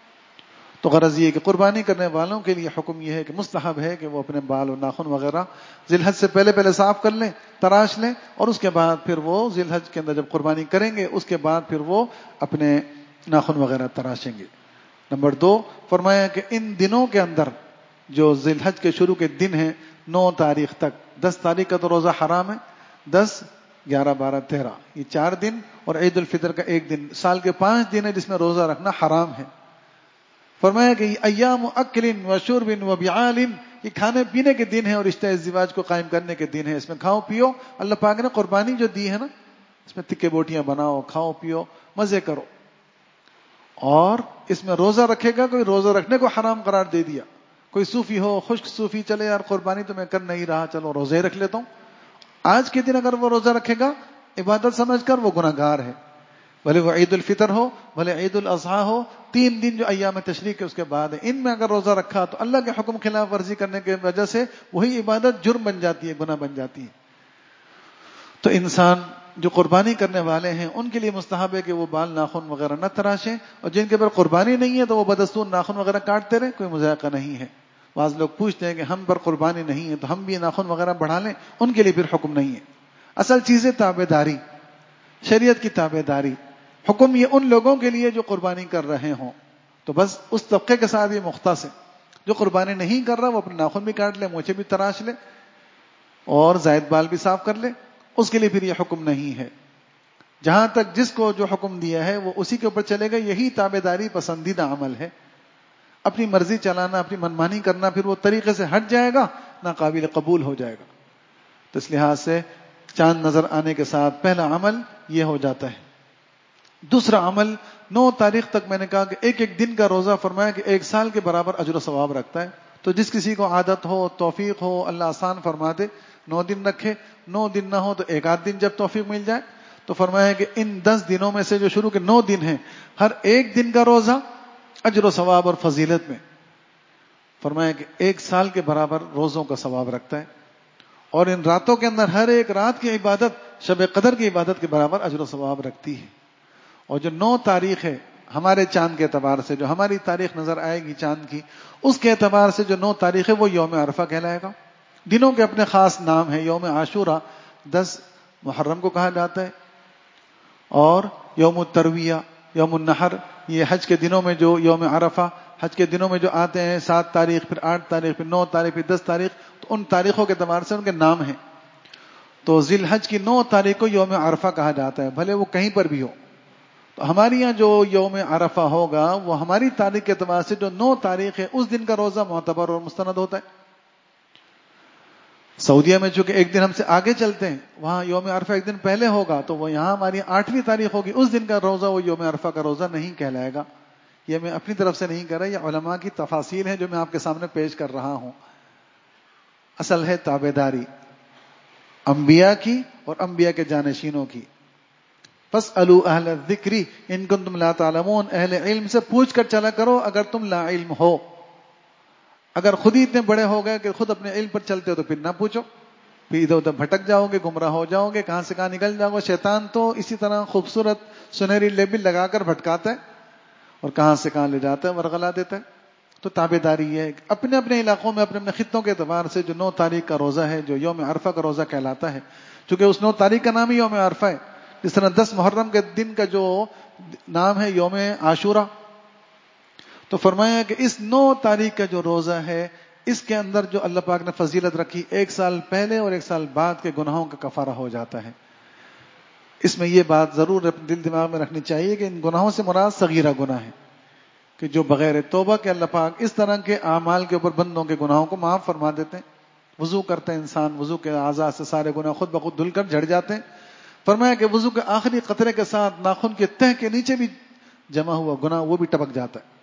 تو غرض یہ کہ قربانی کرنے والوں کے لیے حکم یہ ہے کہ مستحب ہے کہ وہ اپنے بال و ناخن وغیرہ ذی الحج سے پہلے پہلے صاف کر لیں, تراش لیں, اور اس کے بعد پھر وہ ذی الحج کے اندر جب قربانی کریں گے اس کے بعد پھر وہ اپنے ناخن وغیرہ تراشیں گے. نمبر دو, فرمایا کہ ان دنوں کے اندر جو ذی الحج کے شروع کے دن ہیں, نو تاریخ تک, دس تاریخ کا تو روزہ حرام ہے, دس, گیارہ, بارہ, تیرہ, یہ چار دن, اور عید الفطر کا ایک دن, سال کے پانچ دن ہے جس میں روزہ رکھنا حرام ہے. فرمایا کہ ایام اکل و شرب و بیعال, یہ کھانے پینے کے دن ہیں اور رشتہ ازدواج کو قائم کرنے کے دن ہیں. اس میں کھاؤ پیو, اللہ پاک نے قربانی جو دی ہے نا, اس میں تکے بوٹیاں بناؤ, کھاؤ پیو, مزے کرو. اور اس میں روزہ رکھے گا, کوئی روزہ رکھنے کو حرام قرار دے دیا, کوئی صوفی ہو, خشک صوفی, چلے یار قربانی تو میں کر نہیں رہا, چلو روزے رکھ لیتا ہوں. آج کے دن اگر وہ روزہ رکھے گا عبادت سمجھ کر, وہ گناہ گار ہے. بھلے وہ عید الفطر ہو, بھلے عید الاضحیٰ ہو, تین دن جو ایام تشریق کے اس کے بعد ہے, ان میں اگر روزہ رکھا تو اللہ کے حکم خلاف ورزی کرنے کی وجہ سے وہی عبادت جرم بن جاتی ہے, گناہ بن جاتی ہے. تو انسان جو قربانی کرنے والے ہیں ان کے لیے مستحب ہے کہ وہ بال ناخن وغیرہ نہ تراشیں, اور جن کے پر قربانی نہیں ہے تو وہ بدستور ناخن وغیرہ کاٹتے رہیں, کوئی مذائقہ نہیں ہے. بعض لوگ پوچھتے ہیں کہ ہم پر قربانی نہیں ہے تو ہم بھی ناخن وغیرہ بڑھا لیں, ان کے لیے پھر حکم نہیں ہے. اصل چیز ہے تابع داری, شریعت کی تابع داری. حکم یہ ان لوگوں کے لیے جو قربانی کر رہے ہوں, تو بس اس طبقے کے ساتھ یہ مختص ہے. جو قربانی نہیں کر رہا وہ اپنے ناخن بھی کاٹ لے, مونچھیں بھی تراش لے, اور زائد بال بھی صاف کر لے, اس کے لیے پھر یہ حکم نہیں ہے. جہاں تک جس کو جو حکم دیا ہے وہ اسی کے اوپر چلے گا, یہی تابع داری پسندیدہ عمل ہے. اپنی مرضی چلانا, اپنی منمانی کرنا, پھر وہ طریقے سے ہٹ جائے گا, ناقابل قبول ہو جائے گا. تو اس لحاظ سے چاند نظر آنے کے ساتھ پہلا عمل یہ ہو جاتا ہے. دوسرا عمل, نو تاریخ تک میں نے کہا کہ ایک ایک دن کا روزہ, فرمایا کہ ایک سال کے برابر اجر و ثواب رکھتا ہے. تو جس کسی کو عادت ہو, توفیق ہو, اللہ آسان فرما دے, نو دن رکھے. نو دن نہ ہو تو ایک آدھ دن جب توفیق مل جائے. تو فرمایا کہ ان دس دنوں میں سے جو شروع کے نو دن ہیں, ہر ایک دن کا روزہ اجر و ثواب اور فضیلت میں فرمایا کہ ایک سال کے برابر روزوں کا ثواب رکھتا ہے. اور ان راتوں کے اندر ہر ایک رات کی عبادت شب قدر کی عبادت کے برابر اجر و ثواب رکھتی ہے. اور جو نو تاریخ ہے ہمارے چاند کے اعتبار سے, جو ہماری تاریخ نظر آئے گی چاند کی, اس کے اعتبار سے جو نو تاریخ ہے وہ یوم عرفہ کہلائے گا. دنوں کے اپنے خاص نام ہیں. یوم عاشورہ دس محرم کو کہا جاتا ہے, اور یوم الترویہ, یوم النحر, یہ حج کے دنوں میں جو یوم عرفہ حج کے دنوں میں جو آتے ہیں, سات تاریخ, پھر آٹھ تاریخ, پھر نو تاریخ, پھر دس تاریخ, تو ان تاریخوں کے اعتبار سے ان کے نام ہیں. تو ذی الحج کی نو تاریخ کو یوم عرفہ کہا جاتا ہے, بھلے وہ کہیں پر بھی ہو. تو ہمارے یہاں جو یوم عرفہ ہوگا وہ ہماری تاریخ کے اعتبار سے جو نو تاریخ ہے اس دن کا روزہ معتبر اور مستند ہوتا ہے. سعودیہ میں چونکہ ایک دن ہم سے آگے چلتے ہیں، وہاں یوم عرفہ ایک دن پہلے ہوگا، تو وہ یہاں ہماری آٹھویں تاریخ ہوگی، اس دن کا روزہ وہ یوم عرفہ کا روزہ نہیں کہلائے گا. یہ میں اپنی طرف سے نہیں کر رہا، یہ علماء کی تفاصیل ہیں جو میں آپ کے سامنے پیش کر رہا ہوں. اصل ہے تابعداری انبیاء کی اور انبیاء کے جانشینوں کی. فاسألوا اہل الذکر ان کنتم لا تعلمون، اہل علم سے پوچھ کر چلا کرو اگر تم لا علم ہو. اگر خود ہی اتنے بڑے ہو گئے کہ خود اپنے علم پر چلتے ہو تو پھر نہ پوچھو، پھر ادھر ادھر بھٹک جاؤ گے، گمراہ ہو جاؤ گے، کہاں سے کہاں نکل جاؤ گے. شیطان تو اسی طرح خوبصورت سنہری لیبل لگا کر بھٹکاتا ہے اور کہاں سے کہاں لے جاتا ہے، ورغلا دیتا ہے. تو تابع داری ہے اپنے اپنے علاقوں میں اپنے اپنے خطوں کے اعتبار سے. جو نو تاریخ کا روزہ ہے جو یوم عرفہ کا روزہ کہلاتا ہے، چونکہ اس نو تاریخ کا نام ہی یوم عرفہ ہے. جس طرح دس محرم کے دن کا جو نام ہے یوم عاشورہ، تو فرمایا کہ اس نو تاریخ کا جو روزہ ہے اس کے اندر جو اللہ پاک نے فضیلت رکھی، ایک سال پہلے اور ایک سال بعد کے گناہوں کا کفارہ ہو جاتا ہے. اس میں یہ بات ضرور دل دماغ میں رکھنی چاہیے کہ ان گناہوں سے مراد صغیرہ گناہ ہے، کہ جو بغیر توبہ کے اللہ پاک اس طرح کے اعمال کے اوپر بندوں کے گناہوں کو معاف فرما دیتے ہیں. وضو کرتے ہیں انسان، وضو کے اعضاء سے سارے گناہ خود بخود دھل کر جھڑ جاتے ہیں. فرمایا کہ وضو کے آخری قطرے کے ساتھ ناخن کے تہ کے نیچے بھی جمع ہوا گناہ وہ بھی ٹپک جاتا ہے.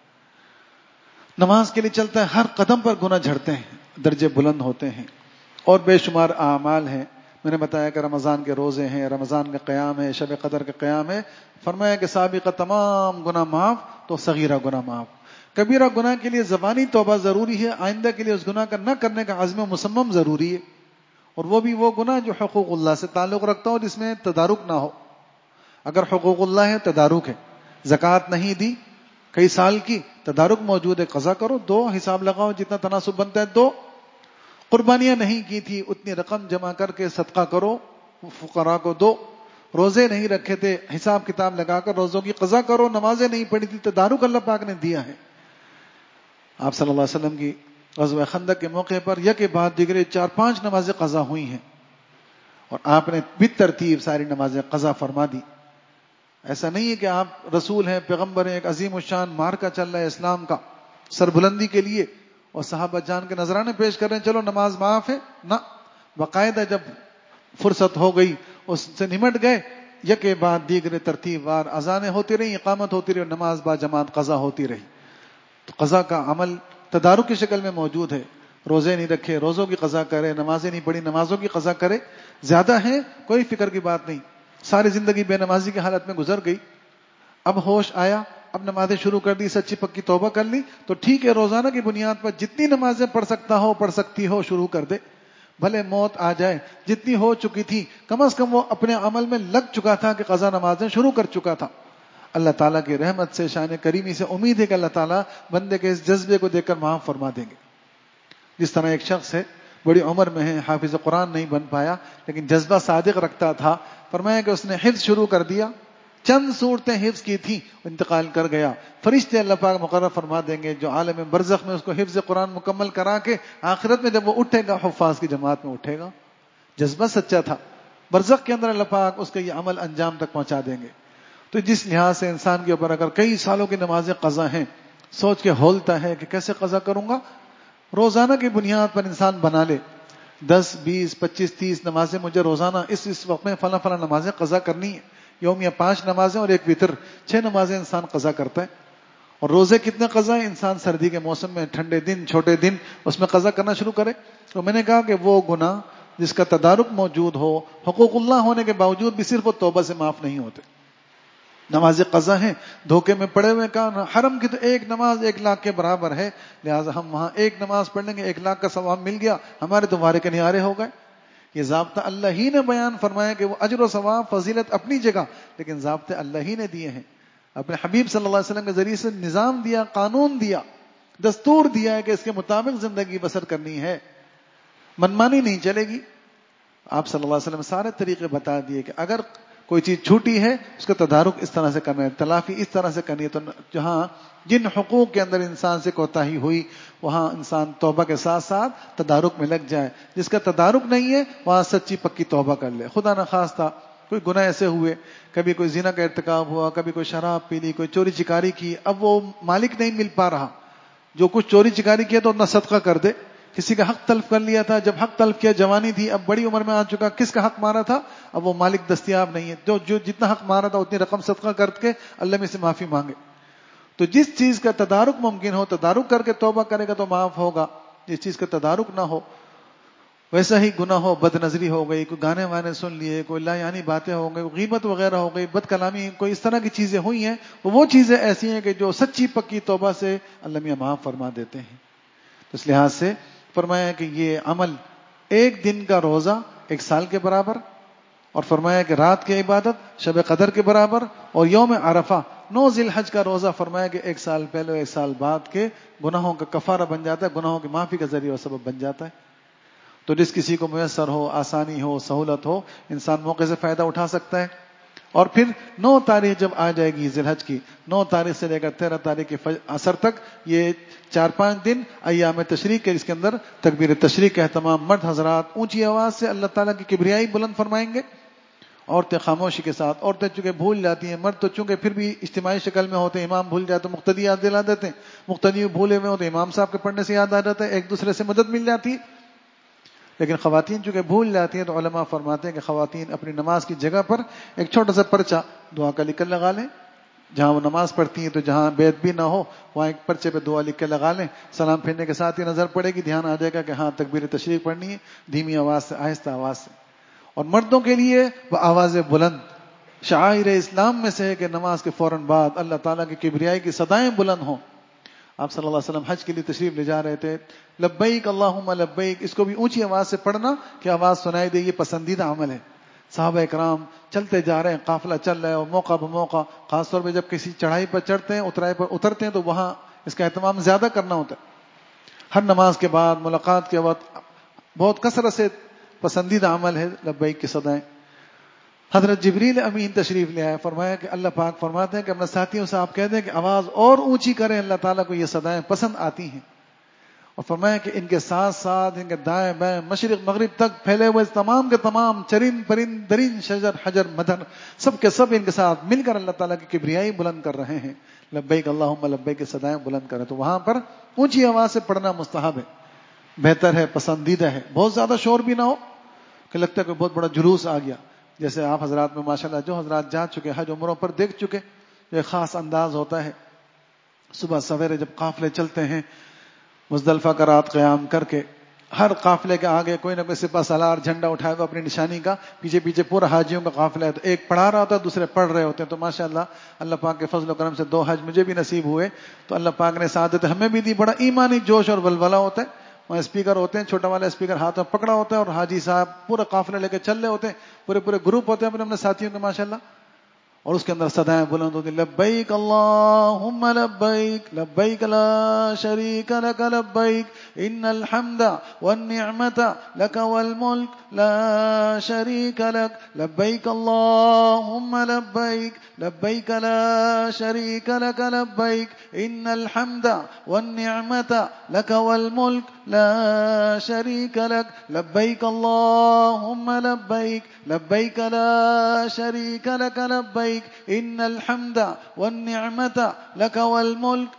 نماز کے لیے چلتا ہے، ہر قدم پر گناہ جھڑتے ہیں، درجے بلند ہوتے ہیں. اور بے شمار اعمال ہیں. میں نے بتایا کہ رمضان کے روزے ہیں، رمضان کا قیام ہے، شب قدر کا قیام ہے. فرمایا کہ سابقہ تمام گناہ معاف تو صغیرہ گناہ معاف. کبیرہ گناہ کے لیے زبانی توبہ ضروری ہے، آئندہ کے لیے اس گناہ کا نہ کرنے کا عزم مصمم ضروری ہے. اور وہ بھی وہ گناہ جو حقوق اللہ سے تعلق رکھتا ہو جس میں تدارک نہ ہو. اگر حقوق اللہ ہے تدارک ہے، زکوٰۃ نہیں دی کئی سال کی، تدارک موجود ہے، قضا کرو، دو، حساب لگاؤ جتنا تناسب بنتا ہے دو. قربانیاں نہیں کی تھی اتنی رقم جمع کر کے صدقہ کرو، فقراء کو دو. روزے نہیں رکھے تھے حساب کتاب لگا کر روزوں کی قضا کرو. نمازیں نہیں پڑھی تھی تدارک اللہ پاک نے دیا ہے. آپ صلی اللہ علیہ وسلم کی غزوہ خندق کے موقع پر یک بعد دیگرے چار پانچ نمازیں قضا ہوئی ہیں اور آپ نے بالترتیب ساری نمازیں قضا فرما دی. ایسا نہیں ہے کہ آپ رسول ہیں، پیغمبر ہیں، ایک عظیم الشان مارکا چل رہا ہے اسلام کا سربلندی کے لیے اور صحابہ جان کے نذرانے پیش کر رہے ہیں چلو نماز معاف ہے. نہ، باقاعدہ جب فرصت ہو گئی اس سے نمٹ گئے، یک بعد دیگرے ترتیب وار اذانیں ہوتی رہی، اقامت ہوتی رہی اور نماز با جماعت قضا ہوتی رہی. تو قضا کا عمل تدارک کی شکل میں موجود ہے. روزے نہیں رکھے روزوں کی قضا کرے، نمازیں نہیں پڑھی نمازوں کی قضا کرے. زیادہ ہیں کوئی فکر کی بات نہیں. ساری زندگی بے نمازی کی حالت میں گزر گئی، اب ہوش آیا، اب نمازیں شروع کر دی، سچی پکی توبہ کر لی تو ٹھیک ہے، روزانہ کی بنیاد پر جتنی نمازیں پڑھ سکتا ہو پڑھ سکتی ہو شروع کر دے. بھلے موت آ جائے، جتنی ہو چکی تھی کم از کم وہ اپنے عمل میں لگ چکا تھا کہ قضا نمازیں شروع کر چکا تھا. اللہ تعالیٰ کی رحمت سے، شان کریمی سے امید ہے کہ اللہ تعالیٰ بندے کے اس جذبے کو دیکھ کر معاف فرما دیں گے. جس طرح ایک شخص ہے بڑی عمر میں ہے، حافظ قرآن نہیں بن پایا لیکن جذبہ صادق رکھتا تھا. فرمایا کہ اس نے حفظ شروع کر دیا، چند صورتیں حفظ کی تھیں، انتقال کر گیا. فرشتے اللہ پاک مقرر فرما دیں گے جو عالم برزخ میں اس کو حفظ قرآن مکمل کرا کے آخرت میں جب وہ اٹھے گا حفاظ کی جماعت میں اٹھے گا. جذبہ سچا تھا. برزخ کے اندر اللہ پاک اس کا یہ عمل انجام تک پہنچا دیں گے. تو جس لحاظ سے انسان کے اوپر اگر کئی سالوں کی نمازیں قضا ہیں، سوچ کے ہولتا ہے کہ کیسے قضا کروں گا، روزانہ کی بنیاد پر انسان بنا لے دس بیس پچیس تیس نمازیں مجھے روزانہ اس اس وقت میں فلاں فلاں نمازیں قضا کرنی ہے. یومیہ پانچ نمازیں اور ایک وطر، چھ نمازیں انسان قضا کرتا ہے. اور روزے کتنے قضا ہیں؟ انسان سردی کے موسم میں ٹھنڈے دن چھوٹے دن اس میں قضا کرنا شروع کرے. تو میں نے کہا کہ وہ گناہ جس کا تدارک موجود ہو، حقوق اللہ ہونے کے باوجود بھی صرف وہ توبہ سے معاف نہیں ہوتے. نماز قضا ہیں، دھوکے میں پڑے ہوئے کہا حرم کی تو ایک نماز ایک لاکھ کے برابر ہے، لہٰذا ہم وہاں ایک نماز پڑھ لیں گے ایک لاکھ کا ثواب مل گیا، ہمارے تو وارے کے نیارے ہو گئے. یہ ضابطہ اللہ ہی نے بیان فرمایا کہ وہ اجر و ثواب فضیلت اپنی جگہ، لیکن ضابطے اللہ ہی نے دیے ہیں. اپنے حبیب صلی اللہ علیہ وسلم کے ذریعے سے نظام دیا، قانون دیا، دستور دیا ہے کہ اس کے مطابق زندگی بسر کرنی ہے، منمانی نہیں چلے گی. آپ صلی اللہ علیہ وسلم سارے طریقے بتا دیے کہ اگر کوئی چیز چھوٹی ہے اس کا تدارک اس طرح سے کرنا ہے، تلافی اس طرح سے کرنی ہے. تو جہاں جن حقوق کے اندر انسان سے کوتاہی ہوئی وہاں انسان توبہ کے ساتھ ساتھ تدارک میں لگ جائے. جس کا تدارک نہیں ہے وہاں سچی پکی توبہ کر لے. خدا نخواستہ کوئی گناہ ایسے ہوئے، کبھی کوئی زنا کا ارتکاب ہوا، کبھی کوئی شراب پی لی، کوئی چوری چکاری کی، اب وہ مالک نہیں مل پا رہا، جو کچھ چوری چکاری کیا تو اتنا صدقہ کر دے، کسی کا حق تلف کر لیا تھا، جب حق تلف کیا جوانی تھی، اب بڑی عمر میں آ چکا، کس کا حق مارا تھا، اب وہ مالک دستیاب نہیں ہے، جو جو جتنا حق مارا تھا اتنی رقم صدقہ کر کے اللہ میں سے معافی مانگے. تو جس چیز کا تدارک ممکن ہو، تدارک کر کے توبہ کرے گا تو معاف ہوگا. جس چیز کا تدارک نہ ہو، ویسا ہی گناہ ہو، بد نظری ہو گئی، کوئی گانے وانے سن لیے، کوئی لا یعنی باتیں ہو گئی، غیبت وغیرہ ہو گئی، بد کلامی، کوئی اس طرح کی چیزیں ہوئی ہیں، وہ چیزیں ایسی ہیں کہ جو سچی پکی توبہ سے اللہ میاں معاف فرما دیتے ہیں. تو اس لحاظ سے فرمایا کہ یہ عمل ایک دن کا روزہ ایک سال کے برابر، اور فرمایا کہ رات کی عبادت شب قدر کے برابر، اور یوم عرفہ نو ذی الحج کا روزہ فرمایا کہ ایک سال پہلے ایک سال بعد کے گناہوں کا کفارہ بن جاتا ہے، گناہوں کی معافی کا ذریعہ و سبب بن جاتا ہے. تو جس کسی کو میسر ہو، آسانی ہو، سہولت ہو، انسان موقع سے فائدہ اٹھا سکتا ہے. اور پھر نو تاریخ جب آ جائے گی ذی الحج کی، نو تاریخ سے لے کر تیرہ تاریخ کے عصر تک، یہ چار پانچ دن ایام تشریق کے، اس کے اندر تکبیر تشریق کا اہتمام مرد حضرات اونچی آواز سے اللہ تعالیٰ کی کبریائی بلند فرمائیں گے، عورتیں خاموشی کے ساتھ. عورتیں چونکہ بھول جاتی ہیں، مرد تو چونکہ پھر بھی اجتماعی شکل میں ہوتے ہیں، امام بھول جائے تو مقتدی یاد دلا دیتے ہیں، مقتدی بھولے ہوئے ہوتے امام صاحب کے پڑھنے سے یاد آ جاتا ہے، ایک دوسرے سے مدد مل جاتی ہے. لیکن خواتین چونکہ بھول جاتی ہیں تو علماء فرماتے ہیں کہ خواتین اپنی نماز کی جگہ پر ایک چھوٹا سا پرچہ دعا کا لکھ کر لگا لیں. جہاں وہ نماز پڑھتی ہیں تو جہاں بیت بھی نہ ہو وہاں ایک پرچے پہ دعا لکھ کے لگا لیں. سلام پھیرنے کے ساتھ ہی نظر پڑے گی، دھیان آ جائے گا کہ ہاں تکبیر تشریق پڑھنی ہے، دھیمی آواز سے، آہستہ آواز سے. اور مردوں کے لیے وہ آواز بلند شعائر اسلام میں سے ہے کہ نماز کے فوراً بعد اللہ تعالیٰ کی کبریائی کی صدائیں بلند ہوں. آپ صلی اللہ علیہ وسلم حج کے لیے تشریف لے جا رہے تھے، لبیک اللہم لبیک، اس کو بھی اونچی آواز سے پڑھنا کہ آواز سنائی دے، یہ پسندیدہ عمل ہے. صحابہ اکرام چلتے جا رہے ہیں، قافلہ چل رہا ہے، اور موقع بموقع خاص طور پہ جب کسی چڑھائی پر چڑھتے ہیں، اترائی پر اترتے ہیں، تو وہاں اس کا اہتمام زیادہ کرنا ہوتا ہے. ہر نماز کے بعد ملاقات کے وقت بہت کثرت سے پسندیدہ عمل ہے لبیک کی صدائیں. حضرت جبریل امین تشریف لے آئے، فرمایا کہ اللہ پاک فرماتے ہیں کہ اپنے ساتھیوں سے آپ کہہ دیں کہ آواز اور اونچی کریں، اللہ تعالیٰ کو یہ صدائیں پسند آتی ہیں. اور فرمایا کہ ان کے ساتھ ساتھ ان کے دائیں بائیں مشرق مغرب تک پھیلے ہوئے تمام کے تمام چرند پرند درند شجر حجر مدر سب کے سب ان کے ساتھ مل کر اللہ تعالیٰ کی کبریائی بلند کر رہے ہیں. لبیک اللہم لبیک کی صدائیں بلند کریں. تو وہاں پر اونچی آواز سے پڑھنا مستحب ہے، بہتر ہے، پسندیدہ ہے. بہت زیادہ شور بھی نہ ہو کہ لگتا ہے کوئی بہت بڑا جلوس آ گیا. جیسے آپ حضرات میں ماشاءاللہ جو حضرات جا چکے، حج عمروں پر دیکھ چکے، جو ایک خاص انداز ہوتا ہے. صبح سویرے جب قافلے چلتے ہیں، مزدلفہ کا رات قیام کر کے، ہر قافلے کے آگے کوئی نہ کوئی سپہ سالار جھنڈا اٹھائے گا اپنی نشانی کا، پیچھے پیچھے پورا حاجیوں کا قافلہ ہے. تو ایک پڑھا رہا ہوتا ہے، دوسرے پڑھ رہے ہوتے ہیں. تو ماشاءاللہ اللہ پاک کے فضل و کرم سے دو حج مجھے بھی نصیب ہوئے، تو اللہ پاک نے سعادت ہمیں بھی دی. بڑا ایمانی جوش اور ولولہ ہوتا ہے. وہاں اسپیکر ہوتے ہیں، چھوٹا والا اسپیکر ہاتھ میں پکڑا ہوتا ہے، اور حاجی صاحب پورا قافلہ لے کے چل رہے ہوتے ہیں، پورے پورے گروپ ہوتے ہیں اپنے اپنے ساتھیوں کے ماشاءاللہ. اور اس کے اندر صدائیں بلند ہوتی، لبیک اللہم لبیک لبیک لا شریک لک لبیک ان الحمد والنعمت لک والملک لا شریک لک لبیک اللہم لبیک لبیک لا شریک لک لبیک ان الحمد والنعمت لک والملک لا شریک لک لبیک اللہم لبیک لبیک لا شریک لک لبیک ان الحمد والنعمت لک والملک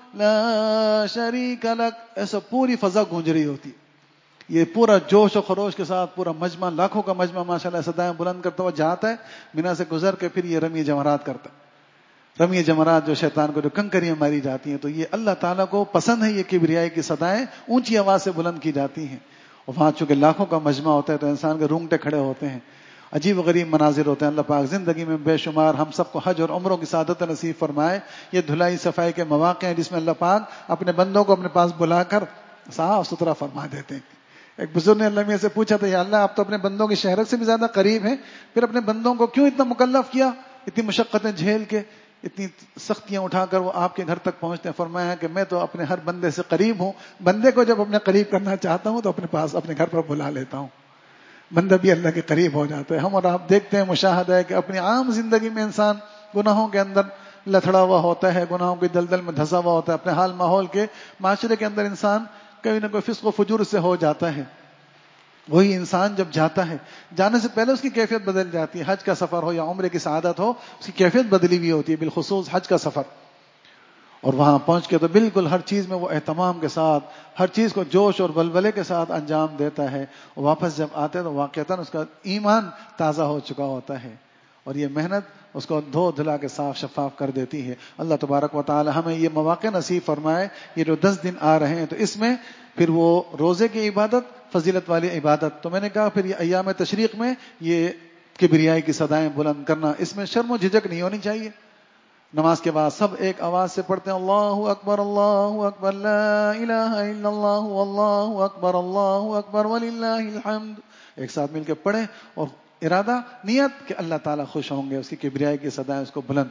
لا شریک لک. ایسا پوری فضا گونج رہی ہوتی، یہ پورا جوش و خروش کے ساتھ پورا مجمع، لاکھوں کا مجمع ماشاءاللہ صدائیں بلند کرتا ہوا جاتا ہے. مینا سے گزر کے پھر یہ رمی جمرات کرتا ہے، رمی جمرات جو شیطان کو جو کنکریاں ماری جاتی ہیں. تو یہ اللہ تعالیٰ کو پسند ہے، یہ کبریائی کی صدائیں اونچی آواز سے بلند کی جاتی ہیں. اور وہاں چونکہ لاکھوں کا مجمع ہوتا ہے تو انسان کے رونگٹے کھڑے ہوتے ہیں، عجیب و غریب مناظر ہوتے ہیں. اللہ پاک زندگی میں بے شمار ہم سب کو حج اور عمروں کی سعادت نصیب فرمائے. یہ دھلائی صفائی کے مواقع ہیں جس میں اللہ پاک اپنے بندوں کو اپنے پاس بلا کر صاف ستھرا فرما دیتے ہیں. ایک بزرگ نے اللہ میاں سے پوچھا تھا، یا اللہ آپ تو اپنے بندوں کی شہرت سے بھی زیادہ قریب ہیں، پھر اپنے بندوں کو کیوں اتنا مکلف کیا، اتنی مشقتیں جھیل کے، اتنی سختیاں اٹھا کر وہ آپ کے گھر تک پہنچتے ہیں. فرمایا کہ میں تو اپنے ہر بندے سے قریب ہوں، بندے کو جب اپنے قریب کرنا چاہتا ہوں تو اپنے پاس اپنے گھر پر بلا لیتا ہوں، بندہ بھی اللہ کے قریب ہو جاتا ہے. ہم اور آپ دیکھتے ہیں، مشاہدہ ہے کہ اپنی عام زندگی میں انسان گناہوں کے اندر لتھڑا ہوا ہوتا ہے، گناہوں کے دلدل میں دھسا ہوا ہوتا ہے، اپنے حال ماحول کے معاشرے کے اندر انسان کبھی نہ کوئی فسق و فجور سے ہو جاتا ہے. وہی انسان جب جاتا ہے، جانے سے پہلے اس کی کیفیت بدل جاتی ہے. حج کا سفر ہو یا عمرے کی سعادت ہو، اس کی کیفیت بدلی ہوئی ہوتی ہے، بالخصوص حج کا سفر. اور وہاں پہنچ کے تو بالکل ہر چیز میں وہ اہتمام کے ساتھ، ہر چیز کو جوش اور بلبلے کے ساتھ انجام دیتا ہے. اور واپس جب آتے ہیں تو واقعتاً اس کا ایمان تازہ ہو چکا ہوتا ہے، اور یہ محنت اس کو دھو دھلا کے صاف شفاف کر دیتی ہے. اللہ تبارک و تعالی ہمیں یہ مواقع نصیب فرمائے. یہ جو دس دن آ رہے ہیں تو اس میں پھر وہ روزے کی عبادت، فضیلت والی عبادت. تو میں نے کہا پھر یہ ایام تشریق میں یہ کبریائی کی صدائیں بلند کرنا، اس میں شرم و جھجک نہیں ہونی چاہیے. نماز کے بعد سب ایک آواز سے پڑھتے ہیں اللہ اکبر اللہ اکبر لا الہ الا اللہ واللہ اکبر اللہ اکبر وللہ الحمد. ایک ساتھ مل کے پڑھیں اور ارادہ نیت کہ اللہ تعالیٰ خوش ہوں گے، اس کی کبریائی کی صدائیں اس کو بلند.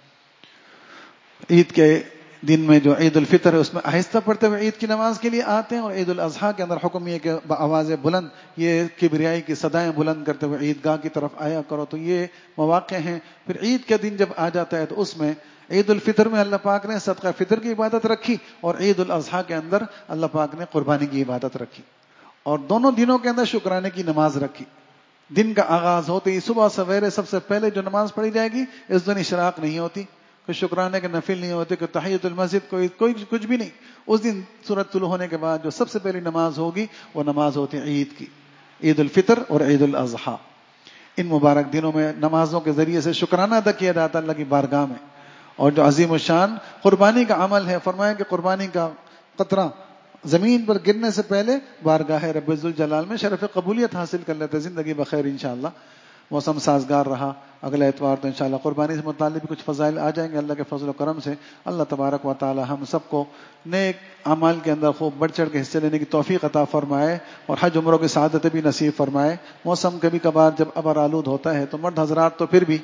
عید کے دن میں جو عید الفطر ہے اس میں آہستہ پڑھتے ہوئے عید کی نماز کے لیے آتے ہیں، اور عید الاضحیٰ کے اندر حکم یہ کہ آوازیں بلند، یہ کبریائی کی صدائیں بلند کرتے ہوئے عیدگاہ کی طرف آیا کرو. تو یہ مواقع ہیں. پھر عید کے دن جب آ جاتا ہے تو اس میں عید الفطر میں اللہ پاک نے صدقہ فطر کی عبادت رکھی، اور عید الاضحیٰ کے اندر اللہ پاک نے قربانی کی عبادت رکھی، اور دونوں دنوں کے اندر شکرانے کی نماز رکھی. دن کا آغاز ہوتے ہی صبح سویرے سب سے پہلے جو نماز پڑھی جائے گی، اس دن اشراق نہیں ہوتی، کوئی شکرانے کے نفل نہیں ہوتے، کوئی تحیۃ المسجد، کوئی کوئی کچھ بھی نہیں. اس دن سورج طلوع ہونے کے بعد جو سب سے پہلی نماز ہوگی وہ نماز ہوتی ہے عید کی، عید الفطر اور عید الاضحیٰ. ان مبارک دنوں میں نمازوں کے ذریعے سے شکرانہ ادا کیا جاتا ہے اللہ کی بارگاہ میں. اور جو عظیم الشان قربانی کا عمل ہے، فرمایا کہ قربانی کا قطرہ زمین پر گرنے سے پہلے بارگاہ رب ذوالجلال میں شرف قبولیت حاصل کر لیتے. زندگی بخیر انشاءاللہ. موسم سازگار رہا، اگلا اتوار تو انشاءاللہ قربانی سے متعلق کچھ فضائل آ جائیں گے اللہ کے فضل و کرم سے. اللہ تبارک و تعالی ہم سب کو نیک اعمال کے اندر خوب بڑھ چڑھ کے حصے لینے کی توفیق عطا فرمائے، اور حج عمروں کی سعادت بھی نصیب فرمائے. موسم کبھی کبھار جب ابر آلود ہوتا ہے تو مرد حضرات تو پھر بھی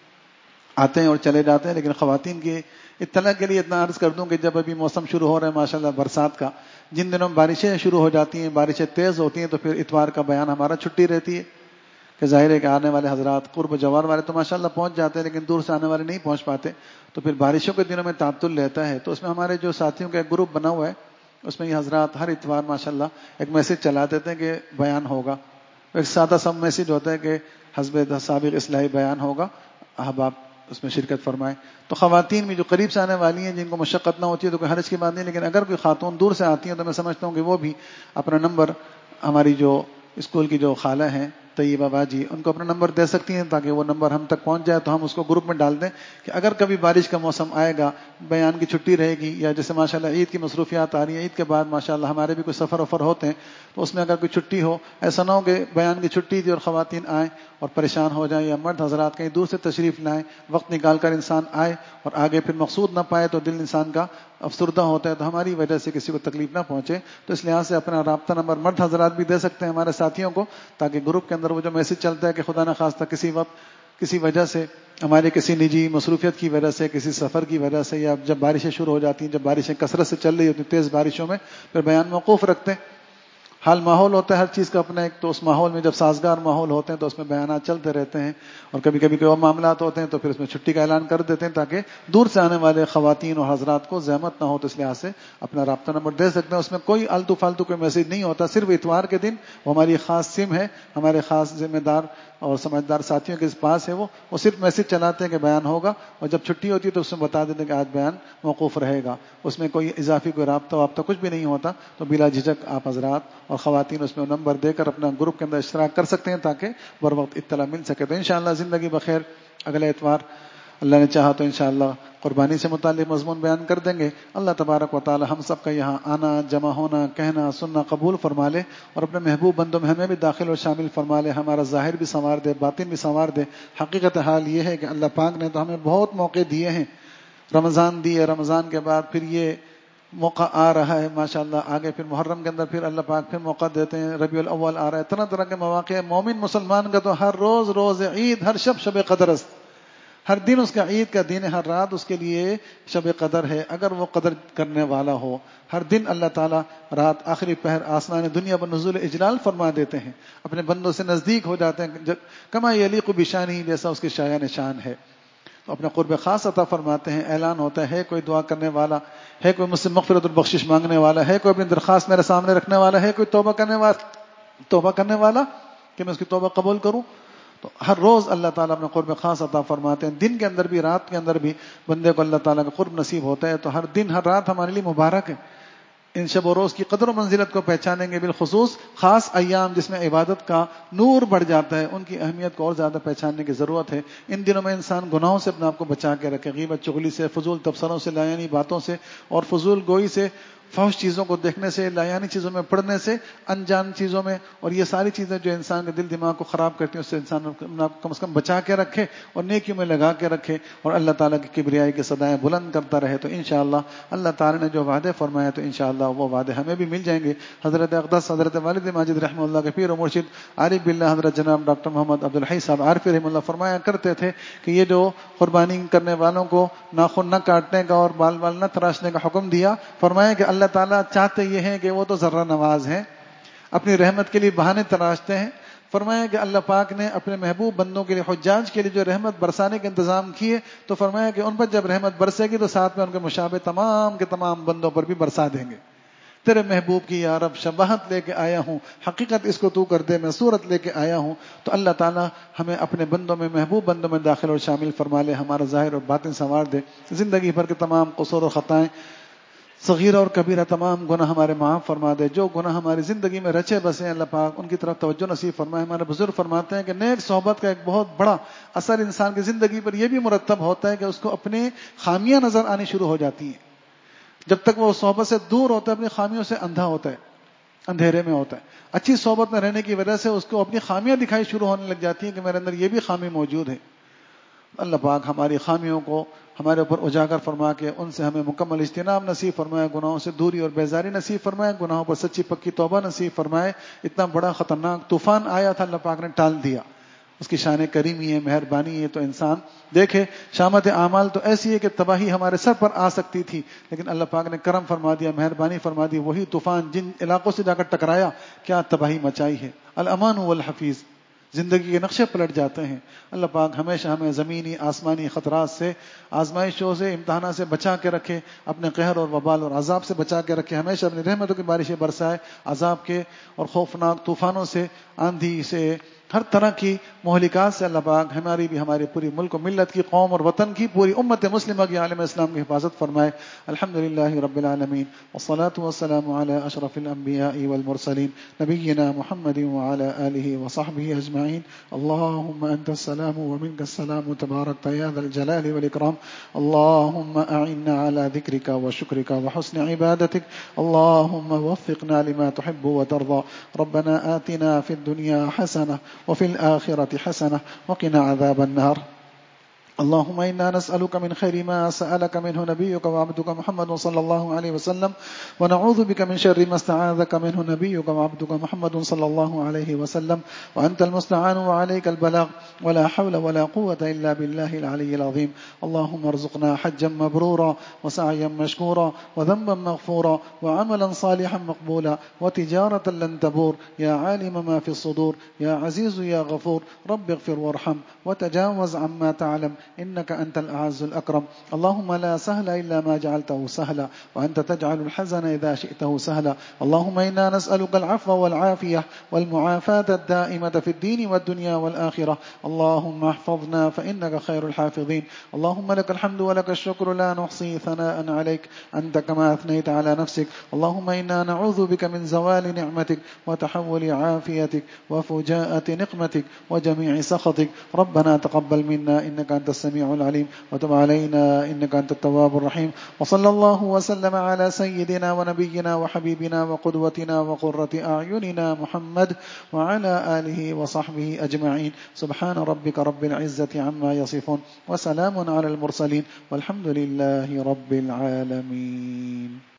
آتے ہیں اور چلے جاتے ہیں، لیکن خواتین کی اطلاع کے لیے اتنا عرض کر دوں کہ جب ابھی موسم شروع ہو رہا ہے ماشاءاللہ برسات کا، جن دنوں بارشیں شروع ہو جاتی ہیں، بارشیں تیز ہوتی ہیں، تو پھر اتوار کا بیان ہمارا چھٹی رہتی ہے. کہ ظاہر ہے کہ آنے والے حضرات قرب جوار والے تو ماشاءاللہ پہنچ جاتے ہیں، لیکن دور سے آنے والے نہیں پہنچ پاتے. تو پھر بارشوں کے دنوں میں تعطل رہتا ہے. تو اس میں ہمارے جو ساتھیوں کا ایک گروپ بنا ہوا ہے، اس میں یہ حضرات ہر اتوار ماشاءاللہ ایک میسج چلا دیتے ہیں کہ بیان ہوگا. ایک سادہ سا میسج ہوتا ہے کہ حزب سابق اصلاحی بیان ہوگا، احباب اس میں شرکت فرمائیں. تو خواتین بھی جو قریب سے آنے والی ہیں، جن کو مشقت نہ ہوتی ہے تو کوئی حرج کی بات نہیں، لیکن اگر کوئی خاتون دور سے آتی ہیں تو میں سمجھتا ہوں کہ وہ بھی اپنا نمبر ہماری جو اسکول کی جو خالہ ہیں طیبہ باجی، ان کو اپنا نمبر دے سکتی ہیں تاکہ وہ نمبر ہم تک پہنچ جائے، تو ہم اس کو گروپ میں ڈال دیں کہ اگر کبھی بارش کا موسم آئے گا، بیان کی چھٹی رہے گی، یا جیسے ماشاءاللہ عید کی مصروفیات آ رہی ہیں، عید کے بعد ماشاءاللہ ہمارے بھی کوئی سفر وفر ہوتے ہیں، تو اس میں اگر کوئی چھٹی ہو، ایسا نہ ہو کہ بیان کی چھٹی تھی اور خواتین آئیں اور پریشان ہو جائیں، یا مرد حضرات کہیں دور سے تشریف لائیں، وقت نکال کر انسان آئے اور آگے پھر مقصود نہ پائے تو دل انسان کا افسردہ ہوتا ہے، تو ہماری وجہ سے کسی کو تکلیف نہ پہنچے. تو اس لحاظ سے اپنا رابطہ نمبر مرد حضرات بھی دے سکتے ہیں ہمارے ساتھیوں کو، تاکہ گروپ کے اندر وہ جو میسج چلتا ہے کہ خدا نہ خواستہ کسی وقت کسی وجہ سے ہماری کسی نجی مصروفیت کی وجہ سے، کسی سفر کی وجہ سے، یا جب بارشیں شروع ہو جاتی ہیں، جب بارشیں کثرت سے چل رہی ہوتی ہیں تیز بارشوں میں، پھر بیان موقوف رکھتے ہیں. حال ماحول ہوتا ہے ہر چیز کا اپنا ایک، تو اس ماحول میں جب سازگار ماحول ہوتے ہیں تو اس میں بیانات چلتے رہتے ہیں، اور کبھی کبھی کوئی اور معاملات ہوتے ہیں تو پھر اس میں چھٹی کا اعلان کر دیتے ہیں تاکہ دور سے آنے والے خواتین اور حضرات کو زحمت نہ ہو. تو اس لحاظ سے اپنا رابطہ نمبر دے سکتے ہیں. اس میں کوئی التو فالتو کوئی میسج نہیں ہوتا، صرف اتوار کے دن وہ ہماری خاص سم ہے، ہمارے خاص ذمہ دار اور سمجھدار ساتھیوں کے پاس ہے، وہ وہ صرف میسج چلاتے ہیں کہ بیان ہوگا، اور جب چھٹی ہوتی ہے تو اس میں بتا دیتے ہیں کہ آج بیان موقوف رہے گا. اس میں کوئی اضافی کوئی رابطہ وابطہ کچھ بھی نہیں ہوتا. تو بلا جھجک آپ حضرات اور خواتین اس میں نمبر دے کر اپنا گروپ کے اندر اشتراک کر سکتے ہیں تاکہ بر وقت اطلاع مل سکے. تو انشاءاللہ زندگی بخیر اگلے اتوار اللہ نے چاہا تو انشاءاللہ قربانی سے متعلق مضمون بیان کر دیں گے. اللہ تبارک و تعالی ہم سب کا یہاں آنا، جمع ہونا، کہنا، سننا قبول فرما لے، اور اپنے محبوب بندوں میں ہمیں بھی داخل اور شامل فرما لے. ہمارا ظاہر بھی سنوار دے، باطن بھی سنوار دے. حقیقت حال یہ ہے کہ اللہ پاک نے تو ہمیں بہت موقع دیے ہیں. رمضان دیے، رمضان کے بعد پھر یہ موقع آ رہا ہے ماشاءاللہ، آگے پھر محرم کے اندر پھر اللہ پاک پھر موقع دیتے ہیں، ربیع الاول آ رہا ہے، طرح طرح کے مواقع ہیں. مومن مسلمان کا تو ہر روز روز عید، ہر شب شب قدر است، ہر دن اس کا عید کا دن ہے، ہر رات اس کے لیے شب قدر ہے اگر وہ قدر کرنے والا ہو. ہر دن اللہ تعالیٰ رات آخری پہر آسمان دنیا پر نزول اجلال فرما دیتے ہیں، اپنے بندوں سے نزدیک ہو جاتے ہیں، کما یلیق بشانی، جیسا اس کی شایان شان ہے. تو اپنے قرب خاص عطا فرماتے ہیں. اعلان ہوتا ہے کوئی دعا کرنے والا ہے، کوئی مجھ سے مغفرت البخشش مانگنے والا ہے، کوئی اپنی درخواست میرے سامنے رکھنے والا ہے، کوئی توبہ کرنے والا توبہ کرنے والا کہ میں اس کی توبہ قبول کروں. تو ہر روز اللہ تعالیٰ اپنے قرب خاص عطا فرماتے ہیں. دن کے اندر بھی رات کے اندر بھی بندے کو اللہ تعالیٰ کا قرب نصیب ہوتا ہے. تو ہر دن ہر رات ہمارے لیے مبارک ہے. ان شب و روز کی قدر و منزلت کو پہچانیں گے. بالخصوص خاص ایام جس میں عبادت کا نور بڑھ جاتا ہے ان کی اہمیت کو اور زیادہ پہچاننے کی ضرورت ہے. ان دنوں میں انسان گناہوں سے اپنے آپ کو بچا کے رکھے, غیبت چغلی سے, فضول تبصروں سے, لایانی باتوں سے اور فضول گوئی سے, فحش چیزوں کو دیکھنے سے, لایانی چیزوں میں پڑھنے سے, انجان چیزوں میں, اور یہ ساری چیزیں جو انسان کے دل دماغ کو خراب کرتی ہیں اس سے انسان کو کم از کم بچا کے رکھے اور نیکیوں میں لگا کے رکھے اور اللہ تعالیٰ کی کبریائی کی صدائیں بلند کرتا رہے. تو انشاءاللہ اللہ تعالیٰ نے جو وعدے فرمائے تو انشاءاللہ وہ وعدے ہمیں بھی مل جائیں گے. حضرت اقدس حضرت والد ماجد رحمہ اللہ کے پیر و مرشد عارف باللہ حضرت جناب ڈاکٹر محمد عبدالحی صاحب عارفی رحمہ اللہ فرمایا کرتے تھے کہ یہ جو قربانی کرنے والوں کو ناخن نہ کاٹنے کا اور بال بال نہ تراشنے کا حکم دیا, فرمایا کہ اللہ تعالیٰ چاہتے یہ ہیں کہ وہ تو ذرہ نواز ہیں, اپنی رحمت کے لیے بہانے تراشتے ہیں. فرمایا کہ اللہ پاک نے اپنے محبوب بندوں کے لیے, حجاج کے لیے جو رحمت برسانے کے انتظام کیے, تو فرمایا کہ ان پر جب رحمت برسے گی تو ساتھ میں ان کے مشابہ تمام کے تمام بندوں پر بھی برسا دیں گے. تیرے محبوب کی یا رب شباہت لے کے آیا ہوں, حقیقت اس کو تو کر دے, میں صورت لے کے آیا ہوں. تو اللہ تعالیٰ ہمیں اپنے بندوں میں, محبوب بندوں میں داخل اور شامل فرما لے, ہمارا ظاہر اور باطن سنوار دے, زندگی بھر کے تمام قصور اور خطائیں صغیرہ اور کبیرہ تمام گناہ ہمارے معاف فرما دے. جو گناہ ہماری زندگی میں رچے بسے ہیں اللہ پاک ان کی طرف توجہ نصیب فرمائے. ہمارے بزرگ فرماتے ہیں کہ نیک صحبت کا ایک بہت بڑا اثر انسان کی زندگی پر یہ بھی مرتب ہوتا ہے کہ اس کو اپنے خامیاں نظر آنی شروع ہو جاتی ہیں. جب تک وہ صحبت سے دور ہوتا ہے اپنی خامیوں سے اندھا ہوتا ہے, اندھیرے میں ہوتا ہے. اچھی صحبت میں رہنے کی وجہ سے اس کو اپنی خامیاں دکھائی شروع ہونے لگ جاتی ہیں کہ میرے اندر یہ بھی خامی موجود ہے. اللہ پاک ہماری خامیوں کو ہمارے اوپر اجاگر فرما کے ان سے ہمیں مکمل اجتناب نصیب فرمائے, گناہوں سے دوری اور بیزاری نصیب فرمائے, گناہوں پر سچی پکی توبہ نصیب فرمائے. اتنا بڑا خطرناک طوفان آیا تھا, اللہ پاک نے ٹال دیا. اس کی شان کریمی ہے, مہربانی ہے. تو انسان دیکھے شامت اعمال تو ایسی ہے کہ تباہی ہمارے سر پر آ سکتی تھی, لیکن اللہ پاک نے کرم فرما دیا, مہربانی فرما دی. وہی طوفان جن علاقوں سے جا کر ٹکرایا کیا تباہی مچائی ہے. الامان والحفیظ, زندگی کے نقشے پلٹ جاتے ہیں. اللہ پاک ہمیشہ ہمیں زمینی آسمانی خطرات سے, آزمائشوں سے, امتحانات سے بچا کے رکھے, اپنے قہر اور وبال اور عذاب سے بچا کے رکھے. ہمیشہ اپنی رحمتوں کی بارشیں برسائے, عذاب کے اور خوفناک طوفانوں سے, آندھی سے, ہر طرح کی مہلکات سے اللہ پاک ہماری بھی, ہماری پوری ملک و ملت کی, قوم اور وطن کی, پوری امت مسلمہ کی, عالم اسلام کی حفاظت فرمائے. الحمدللہ رب العالمین, والصلاة والسلام علی اشرف الانبیاء والمرسلین نبینا محمد وعلی آلہ وصحبہ اجمعین. اللہم انت السلام ومنک السلام تبارک یا ذا الجلال والاکرام. اللہم اعنا علی ذکرک وشکرک وحسن عبادتک. اللہم وفقنا لما تحب وترضى. ربنا آتنا فی الدنیا حسنہ وفي الآخرة حسنة وقنا عذاب النار. اللهم إنا نسألك من خير ما سألك منه نبيك وعبدك محمد صلى الله عليه وسلم, ونعوذ بك من شر ما استعاذك منه نبيك وعبدك محمد صلى الله عليه وسلم, وأنت المستعان وعليك البلاغ, ولا حول ولا قوة إلا بالله العلي العظيم. اللهم ارزقنا حجا مبرورا وسعيا مشكورا وذنبا مغفورا وعملا صالحا مقبولا وتجارة لن تبور, يا عالم ما في الصدور, يا عزيز يا غفور. رب اغفر وارحم وتجاوز عما تعلم, إنك أنت الأعز الأكرم. اللهم لا سهل إلا ما جعلته سهلا, وأنت تجعل الحزن إذا شئته سهلا. اللهم إنا نسألك العفو والعافية والمعافاة الدائمة في الدين والدنيا والآخرة. اللهم احفظنا فإنك خير الحافظين. اللهم لك الحمد ولك الشكر, لا نحصي ثناء عليك أنت كما أثنيت على نفسك. اللهم إنا نعوذ بك من زوال نعمتك وتحول عافيتك وفجاءة نقمتك وجميع سخطك. ربنا تقبل منا إنك أنت السميع العليم, وتب علينا إنك أنت التواب الرحيم. وصلى الله وسلم على سيدنا ونبينا وحبيبنا وقدوتنا وقرة أعيننا محمد وعلى آله وصحبه أجمعين. سبحان ربك رب العزة عما يصفون, وسلام على المرسلين, والحمد لله رب العالمين.